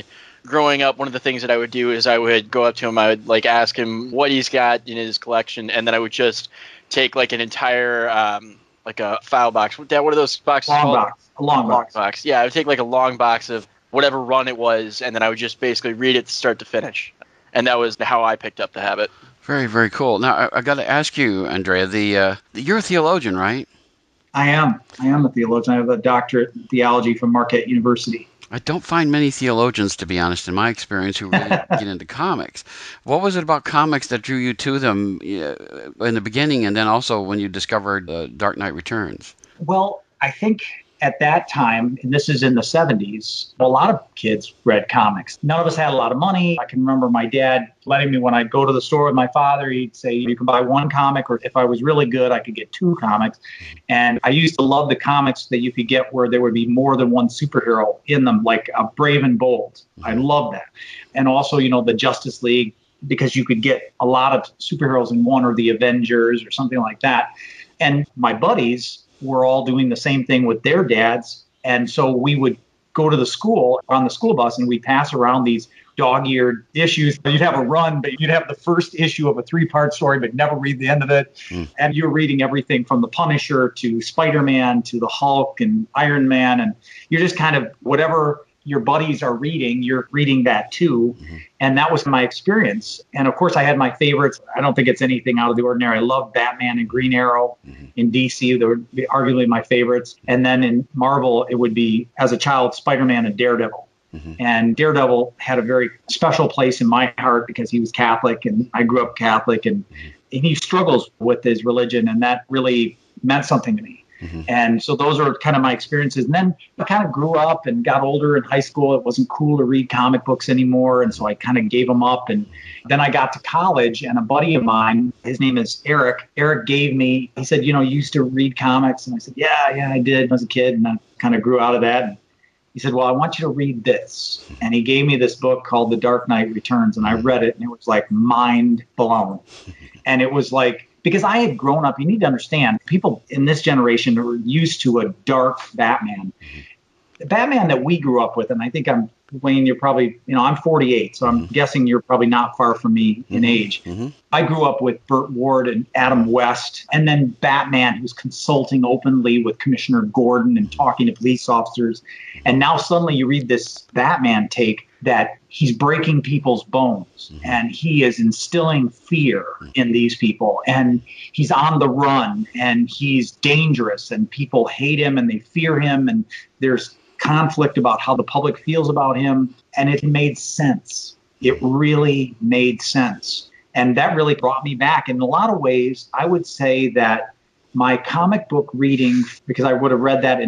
[SPEAKER 7] growing up, one of the things that I would do is I would go up to him, I would like ask him what he's got in his collection, and then I would just take like an entire like a file box. What are those boxes called?
[SPEAKER 6] A long box.
[SPEAKER 7] Yeah, I would take like a long box of whatever run it was, and then I would just basically read it start to finish. And that was how I picked up the habit.
[SPEAKER 2] Very, very cool. Now, I got to ask you, Andrea, you're a theologian, right?
[SPEAKER 6] I am a theologian. I have a doctorate in theology from Marquette University.
[SPEAKER 2] I don't find many theologians, to be honest, in my experience, who really get into comics. What was it about comics that drew you to them in the beginning, and then also when you discovered Dark Knight Returns?
[SPEAKER 6] Well, I think at that time, and this is in the 70s, a lot of kids read comics. None of us had a lot of money. I can remember my dad letting me, when I'd go to the store with my father, he'd say, you can buy one comic, or if I was really good, I could get 2 comics. And I used to love the comics that you could get where there would be more than one superhero in them, like a Brave and Bold. I love that. And also, the Justice League, because you could get a lot of superheroes in one, or the Avengers or something like that. And my buddies were all doing the same thing with their dads. And so we would go to the school on the school bus, and we'd pass around these dog-eared issues. You'd have a run, but you'd have the first issue of a 3-part story, but never read the end of it. And you're reading everything from the Punisher to Spider-Man to the Hulk and Iron Man. And you're just kind of, whatever your buddies are reading, you're reading that too. And that was my experience. And of course, I had my favorites. I don't think it's anything out of the ordinary. I love Batman and Green Arrow in DC. They would be arguably my favorites. And then in Marvel, it would be, as a child, Spider-Man and Daredevil. And Daredevil had a very special place in my heart because he was Catholic, and I grew up Catholic, and he struggles with his religion, and that really meant something to me. And so those are kind of my experiences. And then I kind of grew up and got older in high school. It wasn't cool to read comic books anymore. And so I kind of gave them up. And then I got to college, and a buddy of mine, his name is Eric. Eric he said, you used to read comics. And I said, yeah, I did as a kid. And I kind of grew out of that. And he said, well, I want you to read this. And he gave me this book called The Dark Knight Returns. And I read it, and it was like mind blown. And it was like, because I had grown up, you need to understand, people in this generation were used to a dark Batman. The Batman that we grew up with, and I think Wayne, you're probably, I'm 48, so I'm guessing you're probably not far from me in age. I grew up with Burt Ward and Adam West, and then Batman, who's consulting openly with Commissioner Gordon and talking to police officers. And now suddenly you read this Batman take that he's breaking people's bones, and he is instilling fear in these people, and he's on the run, and he's dangerous, and people hate him and they fear him, and there's conflict about how the public feels about him. And it made sense. It really made sense. And that really brought me back. In a lot of ways, I would say that my comic book reading, because I would have read that in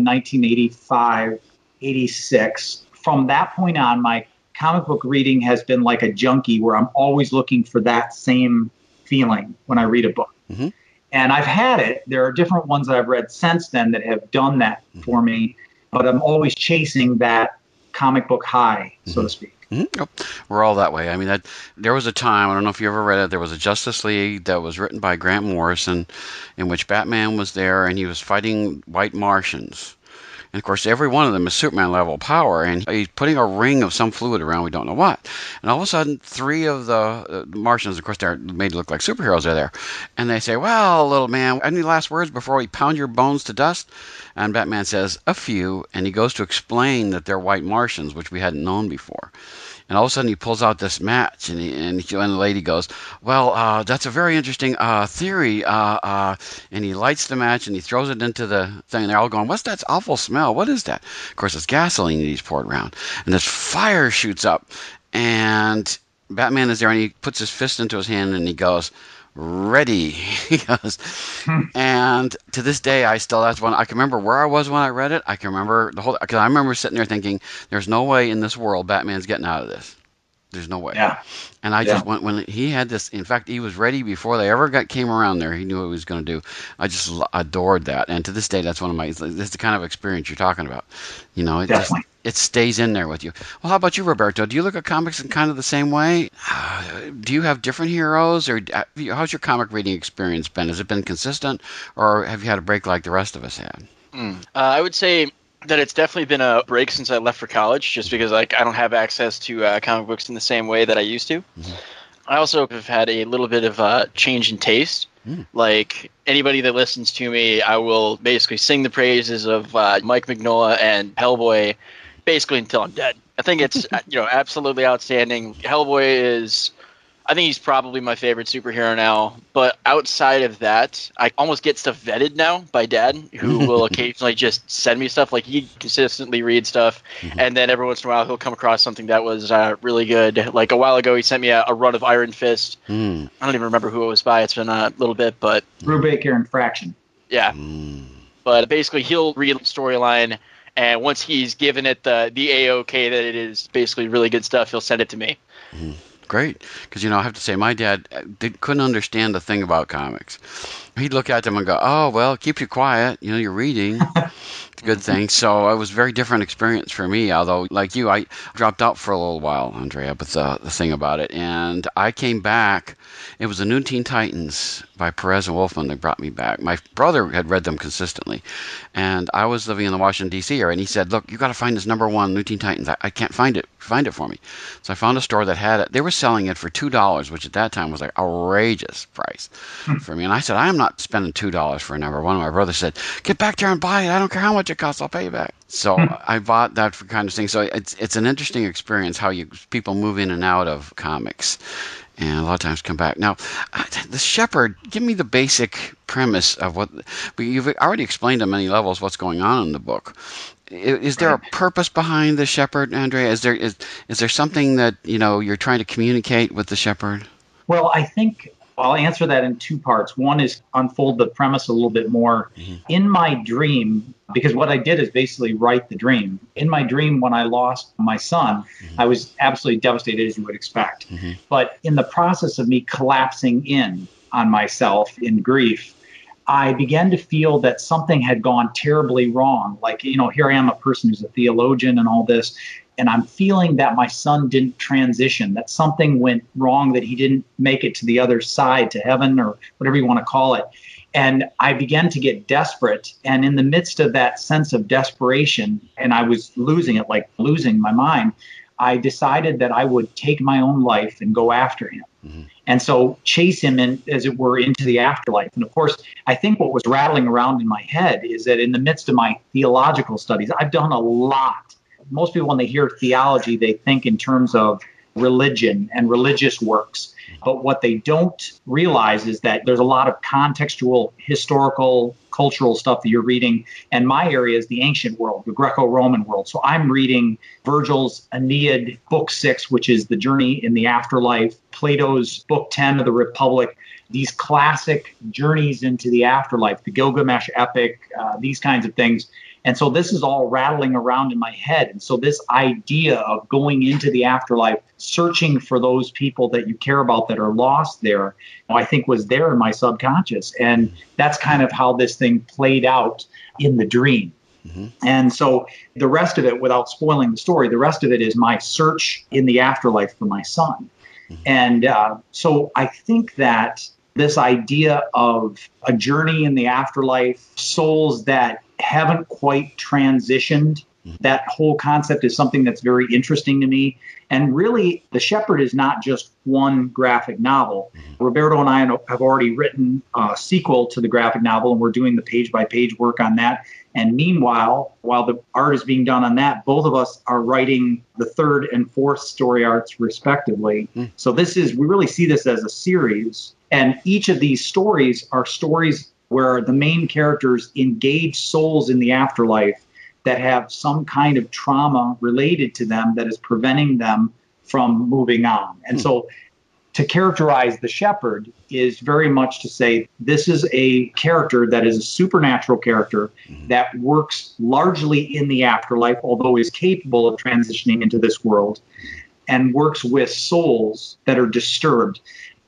[SPEAKER 6] 1985, 86, from that point on, my comic book reading has been like a junkie, where I'm always looking for that same feeling when I read a book. And I've had it. There are different ones that I've read since then that have done that for me, but I'm always chasing that comic book high, so to speak.
[SPEAKER 2] We're all that way. I mean, there was a time, I don't know if you ever read it, there was a Justice League that was written by Grant Morrison, in which Batman was there, and he was fighting white Martians. And, of course, every one of them is Superman level power, and he's putting a ring of some fluid around, we don't know what. And all of a sudden, 3 of the Martians, of course, they're made to look like superheroes, are there. And they say, well, little man, any last words before we pound your bones to dust? And Batman says, a few, and he goes to explain that they're white Martians, which we hadn't known before. And all of a sudden he pulls out this match, and the lady goes, well, that's a very interesting theory. And he lights the match, and he throws it into the thing. And they're all going, what's that awful smell? What is that? Of course, it's gasoline that he's poured around. And this fire shoots up, and Batman is there, and he puts his fist into his hand, and he goes, ready. He goes, and to this day, that's one. I can remember where I was when I read it. I can remember because I remember sitting there thinking, there's no way in this world Batman's getting out of this. There's no way. Yeah. And I just went, when he had this, in fact, he was ready before they ever came around there. He knew what he was going to do. I just adored that. And to this day, that's the kind of experience you're talking about. It stays in there with you. Well, how about you, Roberto? Do you look at comics in kind of the same way? Do you have different heroes, or how's your comic reading experience been? Has it been consistent, or have you had a break like the rest of us had?
[SPEAKER 7] I would say that it's definitely been a break since I left for college, just because I don't have access to comic books in the same way that I used to. Mm-hmm. I also have had a little bit of a change in taste. Like anybody that listens to me, I will basically sing the praises of Mike Mignola and Hellboy basically until I'm dead. I think it's absolutely outstanding. Hellboy is, I think he's probably my favorite superhero now. But outside of that, I almost get stuff vetted now by Dad, who will occasionally just send me stuff. Like he consistently reads stuff, and then every once in a while he'll come across something that was really good. Like a while ago, he sent me a run of Iron Fist. I don't even remember who it was by. It's been a little bit, but
[SPEAKER 6] Brubaker and Fraction.
[SPEAKER 7] Yeah, but basically he'll read the storyline. And once he's given it the A-OK that it is basically really good stuff, he'll send it to me.
[SPEAKER 2] Great. Because, I have to say, my dad couldn't understand a thing about comics. He'd look at them and go, oh, well, keep you quiet. You're reading. It's a good thing. So it was a very different experience for me, although, like you, I dropped out for a little while, Andrea, but the thing about it. And I came back. It was the New Teen Titans by Perez and Wolfman that brought me back. My brother had read them consistently. And I was living in the Washington, D.C. area, and he said, look, you got to find this #1 New Teen Titans. I can't find it. Find it for me. So I found a store that had it. They were selling it for $2, which at that time was like outrageous price for me. And I said, I am not spending $2 for a #1. My brother said, get back there and buy it. I don't care how much it costs. I'll pay you back. So I bought that for kind of thing. So it's an interesting experience how people move in and out of comics. And a lot of times come back. Now, the Shepherd, give me the basic premise of what... You've already explained on many levels what's going on in the book. Is there a purpose behind the Shepherd, Andrea? Is there something that you're trying to communicate with the Shepherd?
[SPEAKER 6] Well, I think I'll answer that in two parts. One is unfold the premise a little bit more. In my dream, because what I did is basically write the dream. In my dream, when I lost my son, I was absolutely devastated, as you would expect. But in the process of me collapsing in on myself in grief, I began to feel that something had gone terribly wrong. Like, here I am, a person who's a theologian and all this, and I'm feeling that my son didn't transition, that something went wrong, that he didn't make it to the other side, to heaven, or whatever you want to call it. And I began to get desperate. And in the midst of that sense of desperation, and I was losing it, like losing my mind, I decided that I would take my own life and go after him. And so chase him, as it were, into the afterlife. And of course, I think what was rattling around in my head is that in the midst of my theological studies, I've done a lot. Most people, when they hear theology, they think in terms of religion and religious works. But what they don't realize is that there's a lot of contextual, historical, cultural stuff that you're reading. And my area is the ancient world, the Greco-Roman world. So I'm reading Virgil's Aeneid, Book 6, which is the journey in the afterlife, Plato's Book 10 of the Republic, these classic journeys into the afterlife, the Gilgamesh epic, these kinds of things. And so this is all rattling around in my head. And so this idea of going into the afterlife, searching for those people that you care about that are lost there, I think was there in my subconscious. And that's kind of how this thing played out in the dream. And so the rest of it, without spoiling the story, the rest of it is my search in the afterlife for my son. And so I think that this idea of a journey in the afterlife, souls that haven't quite transitioned, that whole concept is something that's very interesting to me. And really, The Shepherd is not just one graphic novel. Roberto and I have already written a sequel to the graphic novel, and we're doing the page-by-page work on that. And meanwhile, while the art is being done on that, both of us are writing the third and fourth story arts respectively. So we really see this as a series. And each of these stories are stories where the main characters engage souls in the afterlife that have some kind of trauma related to them that is preventing them from moving on. And so to characterize the Shepherd is very much to say this is a character that is a supernatural character that works largely in the afterlife, although is capable of transitioning into this world, and works with souls that are disturbed.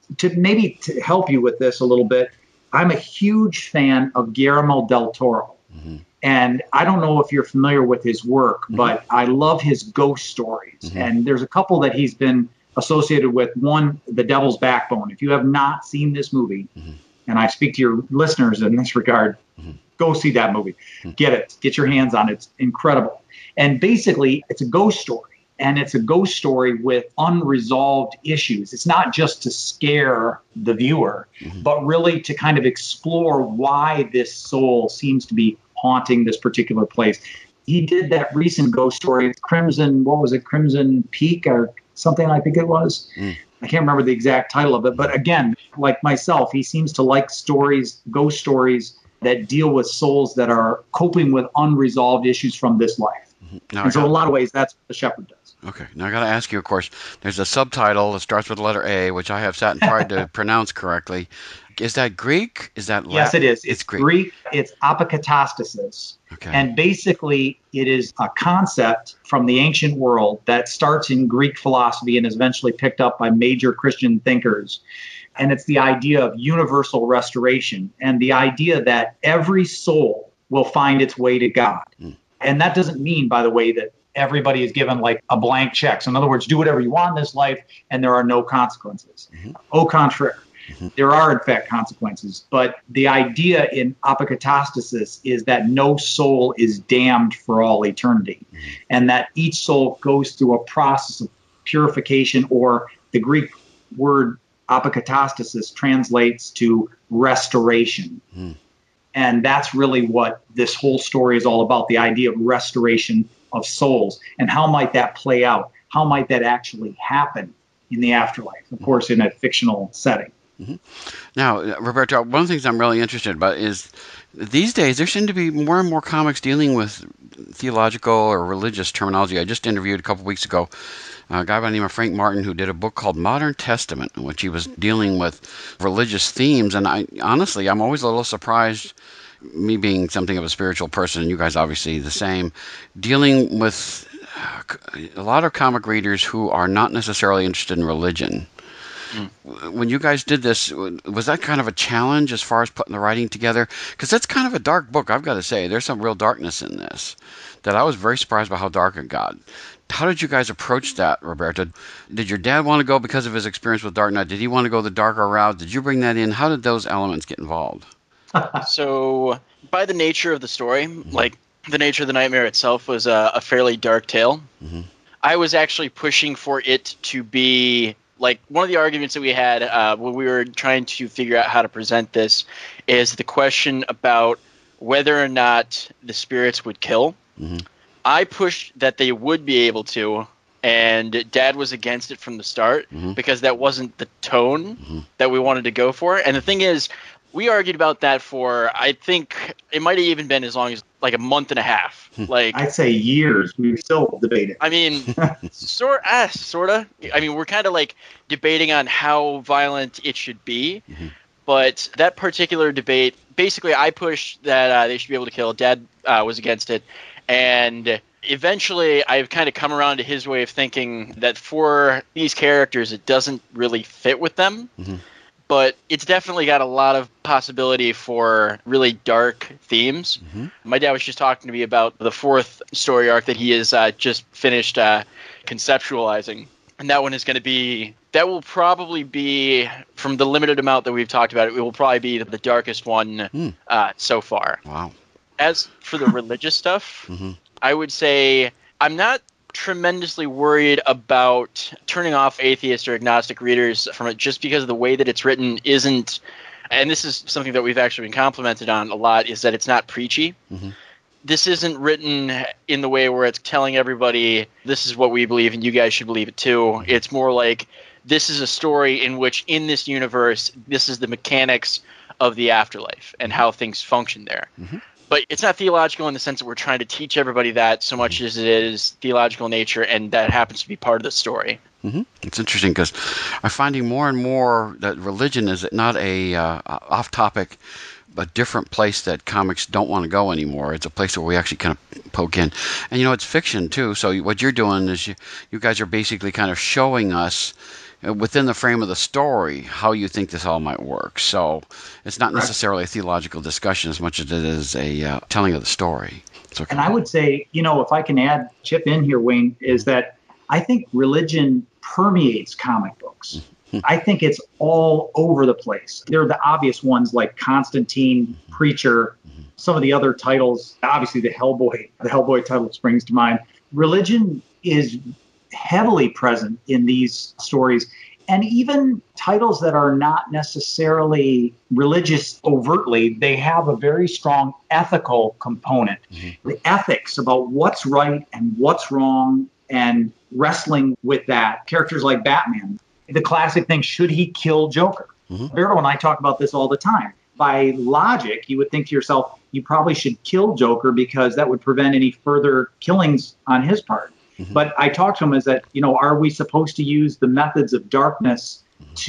[SPEAKER 6] To help you with this a little bit, I'm a huge fan of Guillermo del Toro. And I don't know if you're familiar with his work, but I love his ghost stories. And there's a couple that he's been associated with. One, The Devil's Backbone. If you have not seen this movie, and I speak to your listeners in this regard, Go see that movie. Get it. Get your hands on it. It's incredible. And basically, it's a ghost story. And it's a ghost story with unresolved issues. It's not just to scare the viewer, but really to kind of explore why this soul seems to be haunting this particular place. He did that recent ghost story, Crimson, what was it, Crimson Peak or something, I think it was. I can't remember the exact title of it. But again, like myself, he seems to like stories, ghost stories that deal with souls that are coping with unresolved issues from this life. And so in a lot of ways, that's what The Shepherd does.
[SPEAKER 2] Okay. Now I got to ask you, of course, there's a subtitle that starts with the letter A, which I have sat and tried to pronounce correctly. Is that Greek? Is that Latin?
[SPEAKER 6] Yes, it is.
[SPEAKER 2] It's
[SPEAKER 6] Greek. It's apokatastasis.
[SPEAKER 2] Okay.
[SPEAKER 6] And basically, it is a concept from the ancient world that starts in Greek philosophy and is eventually picked up by major Christian thinkers. And it's the idea of universal restoration and the idea that every soul will find its way to God. And that doesn't mean, by the way, that everybody is given like a blank check. So in other words, do whatever you want in this life and there are no consequences. Au contraire. There are, in fact, consequences. But the idea in apokatastasis is that no soul is damned for all eternity, and that each soul goes through a process of purification, or the Greek word apokatastasis translates to restoration. And that's really what this whole story is all about, the idea of restoration of souls. And how might that play out? How might that actually happen in the afterlife? Of course, in a fictional setting.
[SPEAKER 2] Now, Roberto, one of the things I'm really interested about is these days there seem to be more and more comics dealing with theological or religious terminology. I just interviewed a couple weeks ago a guy by the name of Frank Martin who did a book called Modern Testament, in which he was dealing with religious themes. And I'm always a little surprised, me being something of a spiritual person, and you guys obviously the same, dealing with a lot of comic readers who are not necessarily interested in religion. When you guys did this, was that kind of a challenge as far as putting the writing together? Because that's kind of a dark book, I've got to say. There's some real darkness in this that I was very surprised by how dark it got. How did you guys approach that, Roberto? Did your dad want to go because of his experience with Dark Knight? Did he want to go the darker route? Did you bring that in? How did those elements get involved?
[SPEAKER 7] So, by the nature of the story, like the nature of the nightmare itself was a fairly dark tale. I was actually pushing for it to be... Like, one of the arguments that we had when we were trying to figure out how to present this is the question about whether or not the spirits would kill. I pushed that they would be able to, and Dad was against it from the start because that wasn't the tone that we wanted to go for. And the thing is, we argued about that for, I think, it might have even been as long as like a month and a half. Like,
[SPEAKER 6] I'd say years. We still debate it.
[SPEAKER 7] I mean, sort of. I mean, we're kind of like debating on how violent it should be. But that particular debate, basically, I pushed that they should be able to kill. Dad was against it. And eventually, I've kind of come around to his way of thinking that for these characters, it doesn't really fit with them. But it's definitely got a lot of possibility for really dark themes. My dad was just talking to me about the fourth story arc that he has just finished conceptualizing. And that one is going to be, that will probably be, from the limited amount that we've talked about, it will probably be the darkest one so far.
[SPEAKER 2] Wow.
[SPEAKER 7] As for the religious stuff, I would say I'm not tremendously worried about turning off atheist or agnostic readers from it, just because the way that it's written isn't, and this is something that we've actually been complimented on a lot, is that it's not preachy. This isn't written in the way where it's telling everybody this is what we believe and you guys should believe it too. It's more like, this is a story in which in this universe, this is the mechanics of the afterlife and how things function there. But it's not theological in the sense that we're trying to teach everybody that so much as it is theological nature, and that happens to be part of the story.
[SPEAKER 2] It's interesting because I'm finding more and more that religion is not a off-topic, a different place that comics don't want to go anymore. It's a place where we actually kind of poke in. And, it's fiction, too. So what you're doing is you guys are basically kind of showing us within the frame of the story how you think this all might work. So it's not necessarily a theological discussion as much as it is a telling of the story.
[SPEAKER 6] And I would say, if I can chip in here, Wayne, is that I think religion permeates comic books. I think it's all over the place. There are the obvious ones like Constantine, Preacher, some of the other titles. Obviously, the Hellboy title springs to mind. Religion is heavily present in these stories. And even titles that are not necessarily religious overtly, they have a very strong ethical component. The ethics about what's right and what's wrong and wrestling with that. Characters like Batman, the classic thing, should he kill Joker? Roberto and I talk about this all the time. By logic, you would think to yourself, you probably should kill Joker because that would prevent any further killings on his part. But I talk to him as that, are we supposed to use the methods of darkness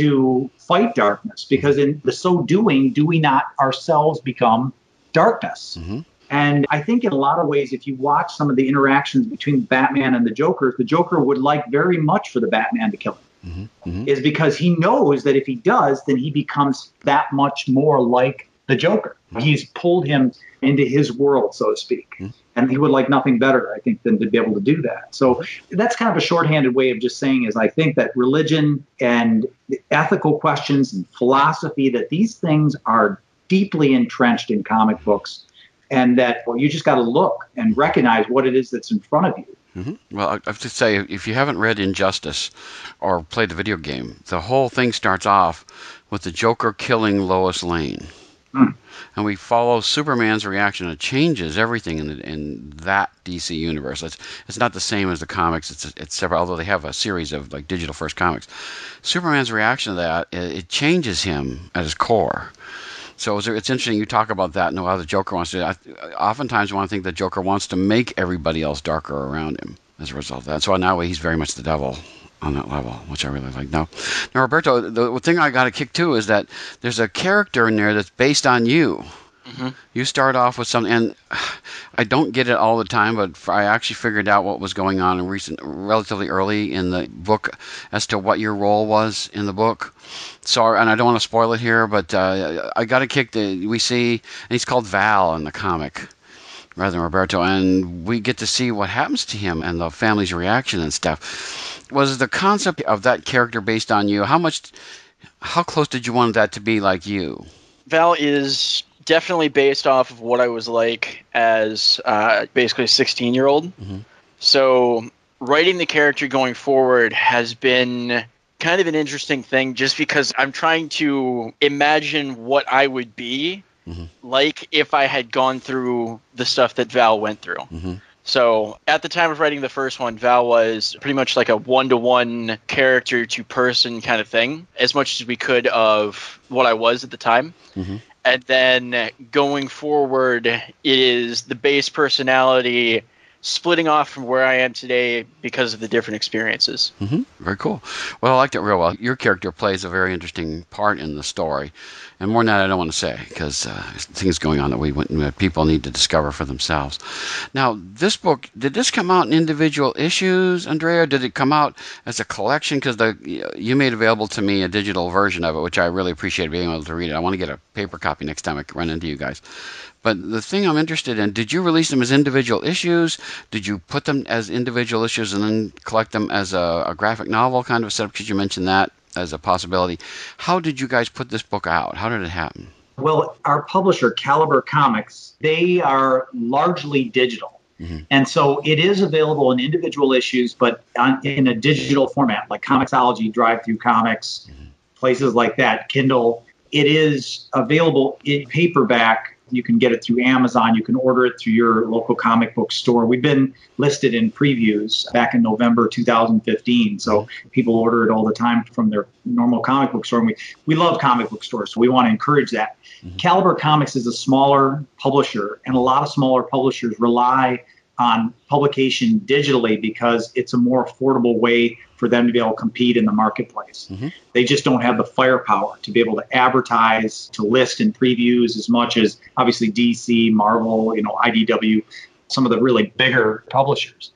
[SPEAKER 6] to fight darkness? Because in the so doing, do we not ourselves become darkness? And I think in a lot of ways, if you watch some of the interactions between Batman and the Joker would like very much for the Batman to kill him. Is because he knows that if he does, then he becomes that much more like the Joker. He's pulled him into his world, so to speak. And he would like nothing better, I think, than to be able to do that. So that's kind of a shorthanded way of just saying is I think that religion and the ethical questions and philosophy, that these things are deeply entrenched in comic books, and that you just got to look and recognize what it is that's in front of you.
[SPEAKER 2] Well, I have to say, if you haven't read Injustice or played the video game, the whole thing starts off with the Joker killing Lois Lane. And we follow Superman's reaction. It changes everything in that DC universe. It's not the same as the comics. It's several, although they have a series of like digital first comics. Superman's reaction to that, it changes him at his core. So it's interesting you talk about that and how the Joker wants to. Oftentimes, I want to think the Joker wants to make everybody else darker around him as a result of that. So now he's very much the devil on that level, which I really like. Now, Roberto, the thing I got to kick too is that there's a character in there that's based on you. You start off with something, and I don't get it all the time, but I actually figured out what was going on relatively early in the book as to what your role was in the book. So, and I don't want to spoil it here, but I got a kick that we see, and he's called Val in the comic rather than Roberto, and we get to see what happens to him and the family's reaction and stuff. Was the concept of that character based on you? How close did you want that to be like you?
[SPEAKER 7] Val is definitely based off of what I was like as basically a 16-year-old. So writing the character going forward has been kind of an interesting thing just because I'm trying to imagine what I would be like if I had gone through the stuff that Val went through. So at the time of writing the first one, Val was pretty much like a one-to-one character-to-person kind of thing, as much as we could of what I was at the time. And then going forward, it is the base personality splitting off from where I am today because of the different experiences.
[SPEAKER 2] Very cool. Well, I liked it real well. Your character plays a very interesting part in the story. And more than that, I don't want to say, because things going on that people need to discover for themselves. Now, this book, did this come out in individual issues, Andrea? Did it come out as a collection? Because you made available to me a digital version of it, which I really appreciate being able to read it. I want to get a paper copy next time I run into you guys. But the thing I'm interested in, did you release them as individual issues? Did you put them as individual issues and then collect them as a graphic novel kind of setup? Because you mentioned that as a possibility. How did you guys put this book out? How did it happen?
[SPEAKER 6] Well, our publisher, Caliber Comics, they are largely digital. And so it is available in individual issues, but in a digital format, like Comixology, Drive-Thru Comics, places like that, Kindle. It is available in paperback. You can get it through Amazon. You can order it through your local comic book store. We've been listed in previews back in November 2015. So people order it all the time from their normal comic book store. And we love comic book stores, so we want to encourage that. Caliber Comics is a smaller publisher, and a lot of smaller publishers rely on publication digitally because it's a more affordable way for them to be able to compete in the marketplace. They just don't have the firepower to be able to advertise, to list in previews as much as obviously DC, Marvel, IDW, some of the really bigger publishers.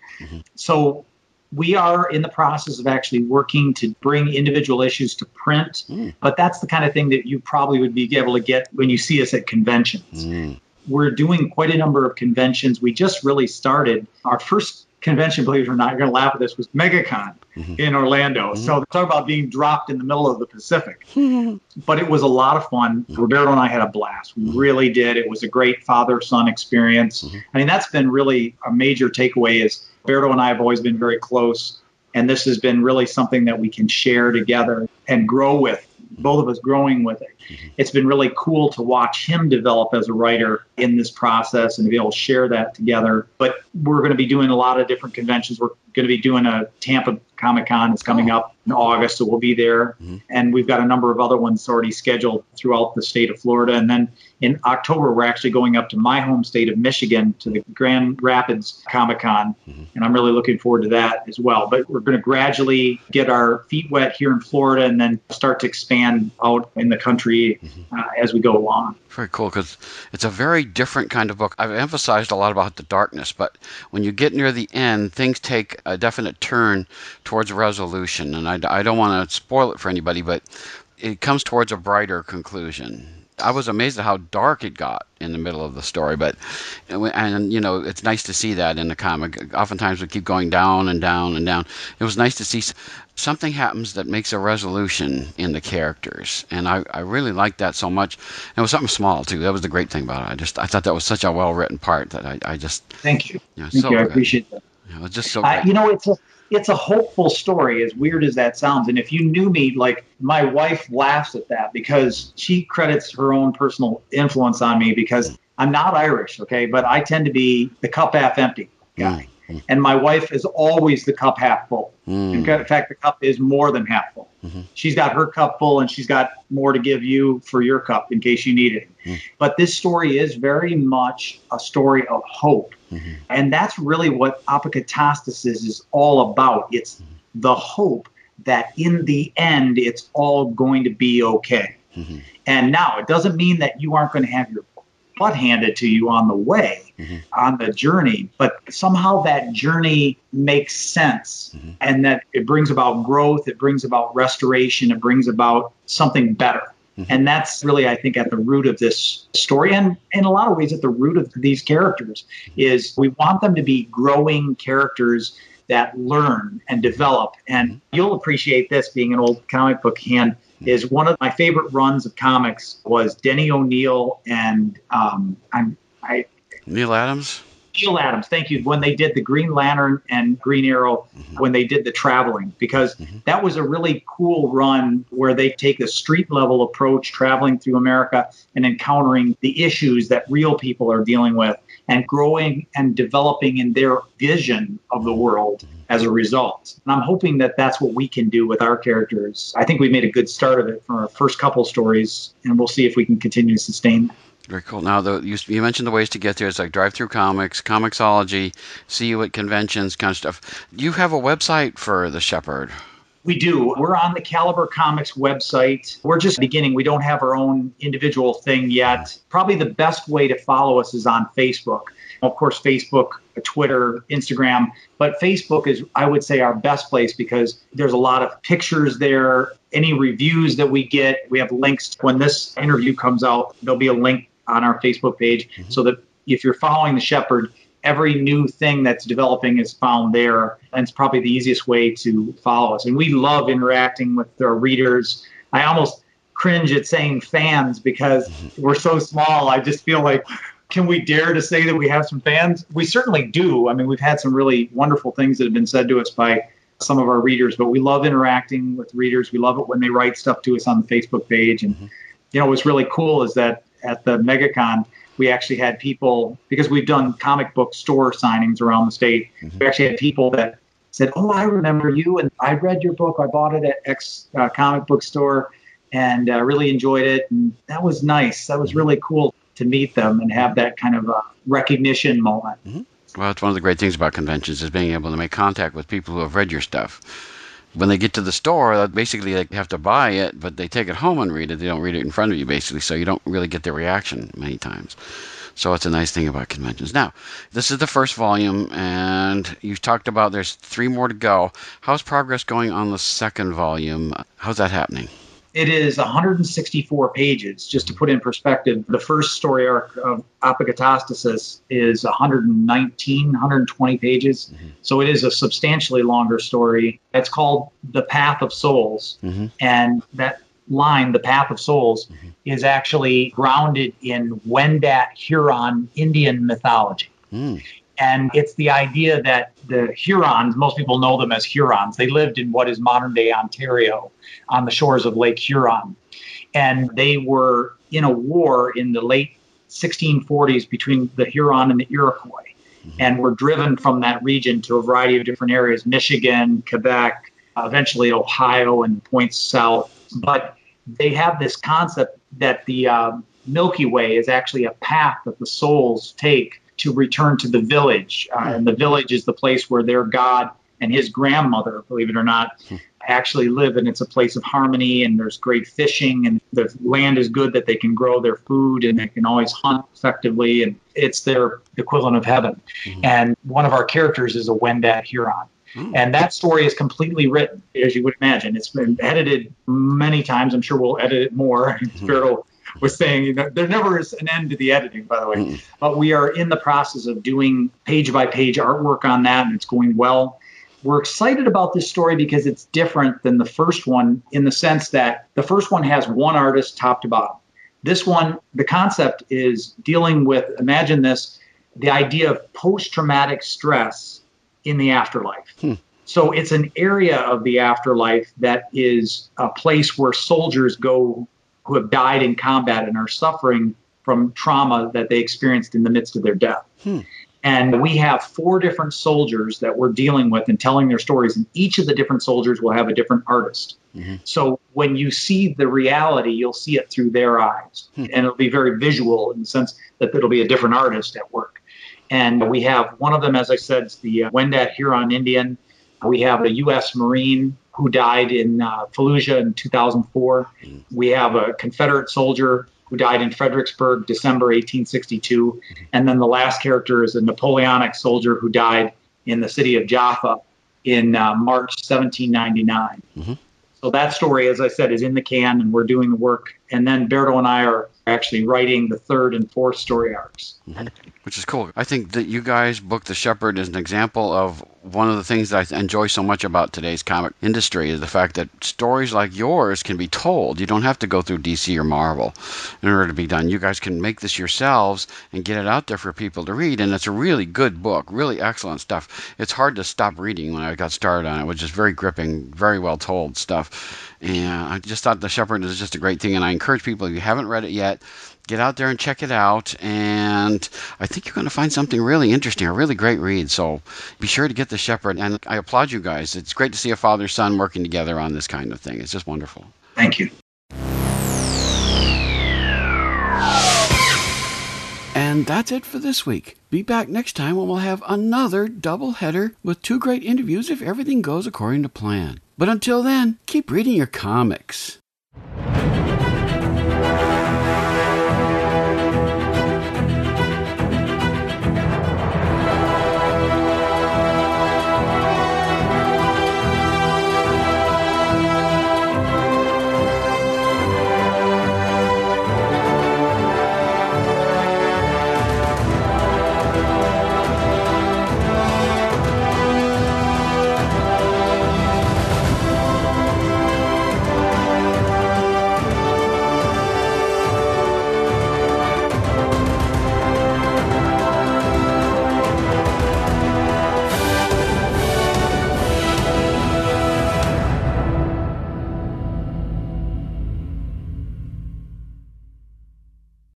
[SPEAKER 6] So we are in the process of actually working to bring individual issues to print, but that's the kind of thing that you probably would be able to get when you see us at conventions. We're doing quite a number of conventions. We just really started. Our first convention, believe it or not, you're going to laugh at this, was MegaCon in Orlando. So talk about being dropped in the middle of the Pacific. But it was a lot of fun. Roberto and I had a blast. We really did. It was a great father-son experience. I mean, that's been really a major takeaway is Roberto and I have always been very close. And this has been really something that we can share together and grow with, both of us growing with it. It's been really cool to watch him develop as a writer in this process and to be able to share that together. But we're going to be doing a lot of different conventions. We're going to be doing a Tampa Comic-Con. It's coming up in August, so we'll be there. And we've got a number of other ones already scheduled throughout the state of Florida. And then in October, we're actually going up to my home state of Michigan to the Grand Rapids Comic-Con. And I'm really looking forward to that as well. But we're going to gradually get our feet wet here in Florida and then start to expand out in the country as we go along.
[SPEAKER 2] Very cool, because it's a very different kind of book. I've emphasized a lot about the darkness, but when you get near the end, things take a definite turn towards resolution. And I don't want to spoil it for anybody, but it comes towards a brighter conclusion. I was amazed at how dark it got in the middle of the story, and you know, it's nice to see that in the comic. Oftentimes we keep going down and down and down. It was nice to see something happens that makes a resolution in the characters, and I really liked that so much. And it was something small too. That was the great thing about it. I thought that was such a well-written part that I just
[SPEAKER 6] thank you.
[SPEAKER 2] Thank
[SPEAKER 6] you. I appreciate that.
[SPEAKER 2] It was just so great.
[SPEAKER 6] You know, it's a hopeful story, as weird as that sounds. And if you knew me, like, my wife laughs at that because she credits her own personal influence on me because I'm not Irish, okay? But I tend to be the cup half empty guy. And my wife is always the cup half full. In fact, the cup is more than half full. She's got her cup full and she's got more to give you for your cup in case you need it. But this story is very much a story of hope. And that's really what Apokatastasis is all about. It's the hope that in the end, it's all going to be okay. And now, it doesn't mean that you aren't going to have your butt handed to you on the way, on the journey, but somehow that journey makes sense and that it brings about growth, it brings about restoration, it brings about something better. And that's really, I think, at the root of this story, and in a lot of ways at the root of these characters, is we want them to be growing characters that learn and develop. And you'll appreciate this, being an old comic book hand, is one of my favorite runs of comics was Denny O'Neil and
[SPEAKER 2] Neil Adams?
[SPEAKER 6] Neil Adams, thank you, when they did the Green Lantern and Green Arrow, when they did the traveling, because that was a really cool run where they take a street level approach traveling through America and encountering the issues that real people are dealing with and growing and developing in their vision of the world as a result. And I'm hoping that that's what we can do with our characters. I think we made a good start of it from our first couple stories, and we'll see if we can continue to sustain that.
[SPEAKER 2] Very cool. Now, you mentioned the ways to get there. It's like Drive Through Comics, Comixology, see you at conventions, kind of stuff. Do you have a website for The Shepherd?
[SPEAKER 6] We do. We're on the Caliber Comics website. We're just beginning. We don't have our own individual thing yet. Probably the best way to follow us is on Facebook. Of course, Facebook, Twitter, Instagram. But Facebook is, I would say, our best place because there's a lot of pictures there. Any reviews that we get, we have links. When this interview comes out, there'll be a link on our Facebook page so that if you're following The Shepherd, every new thing that's developing is found there. And it's probably the easiest way to follow us. And we love interacting with our readers. I almost cringe at saying fans because we're so small. I just feel like, can we dare to say that we have some fans? We certainly do. I mean, we've had some really wonderful things that have been said to us by some of our readers, but we love interacting with readers. We love it when they write stuff to us on the Facebook page. And, you know, what's really cool is that at the MegaCon, we actually had people, because we've done comic book store signings around the state, we actually had people that said, oh, I remember you, and I read your book. I bought it at X comic book store and really enjoyed it. And that was nice. That was really cool to meet them and have that kind of recognition moment.
[SPEAKER 2] Well, it's one of the great things about conventions is being able to make contact with people who have read your stuff. When they get to the store, basically they have to buy it, but they take it home and read it. They don't read it in front of you, basically, so you don't really get their reaction many times. So it's a nice thing about conventions. Now, this is the first volume, and you've talked about there's 3 more to go. How's progress going on the second volume? How's that happening?
[SPEAKER 6] It is 164 pages. Just to put in perspective, the first story arc of Apokatastasis is 120 pages. So it is a substantially longer story. It's called The Path of Souls. And that line, The Path of Souls, is actually grounded in Wendat Huron Indian mythology. And it's the idea that the Hurons, most people know them as Hurons, they lived in what is modern-day Ontario on the shores of Lake Huron. And they were in a war in the late 1640s between the Huron and the Iroquois, and were driven from that region to a variety of different areas, Michigan, Quebec, eventually Ohio, and points south. But they have this concept that the Milky Way is actually a path that the souls take to return to the village. And the village is the place where their god and his grandmother, believe it or not, actually live. And it's a place of harmony, and there's great fishing, and the land is good that they can grow their food, and they can always hunt effectively. And it's their equivalent of heaven. And one of our characters is a Wendat Huron. And that story is completely written, as you would imagine. It's been edited many times. I'm sure we'll edit it more. Spirito was saying, there never is an end to the editing, by the way. But we are in the process of doing page-by-page artwork on that, and it's going well. We're excited about this story because it's different than the first one in the sense that the first one has one artist top to bottom. This one, the concept is dealing with, imagine this, the idea of post-traumatic stress in the afterlife. So it's an area of the afterlife that is a place where soldiers go who have died in combat and are suffering from trauma that they experienced in the midst of their death. And we have 4 different soldiers that we're dealing with and telling their stories, and each of the different soldiers will have a different artist. So when you see the reality, you'll see it through their eyes. And it'll be very visual in the sense that it'll be a different artist at work. And we have one of them, as I said, is the Wendat Huron Indian. We have a U.S. Marine who died in Fallujah in 2004. We have a Confederate soldier who died in Fredericksburg, December 1862. And then the last character is a Napoleonic soldier who died in the city of Jaffa in March 1799. So that story, as I said, is in the can, and we're doing the work. And then Berto and I are actually writing the 3rd and 4th story arcs.
[SPEAKER 2] Which is cool. I think that you guys' book, The Shepherd, is an example of one of the things that I enjoy so much about today's comic industry is the fact that stories like yours can be told. You don't have to go through DC or Marvel in order to be done. You guys can make this yourselves and get it out there for people to read. And it's a really good book, really excellent stuff. It's hard to stop reading when I got started on it. It was just very gripping, very well told stuff. And I just thought The Shepherd is just a great thing. And I encourage people, if you haven't read it yet, get out there and check it out, and I think you're going to find something really interesting, a really great read. So be sure to get The Shepherd, and I applaud you guys. It's great to see a father-son working together on this kind of thing. It's just wonderful.
[SPEAKER 6] Thank you.
[SPEAKER 2] And that's it for this week. Be back next time when we'll have another double-header with 2 great interviews if everything goes according to plan. But until then, keep reading your comics.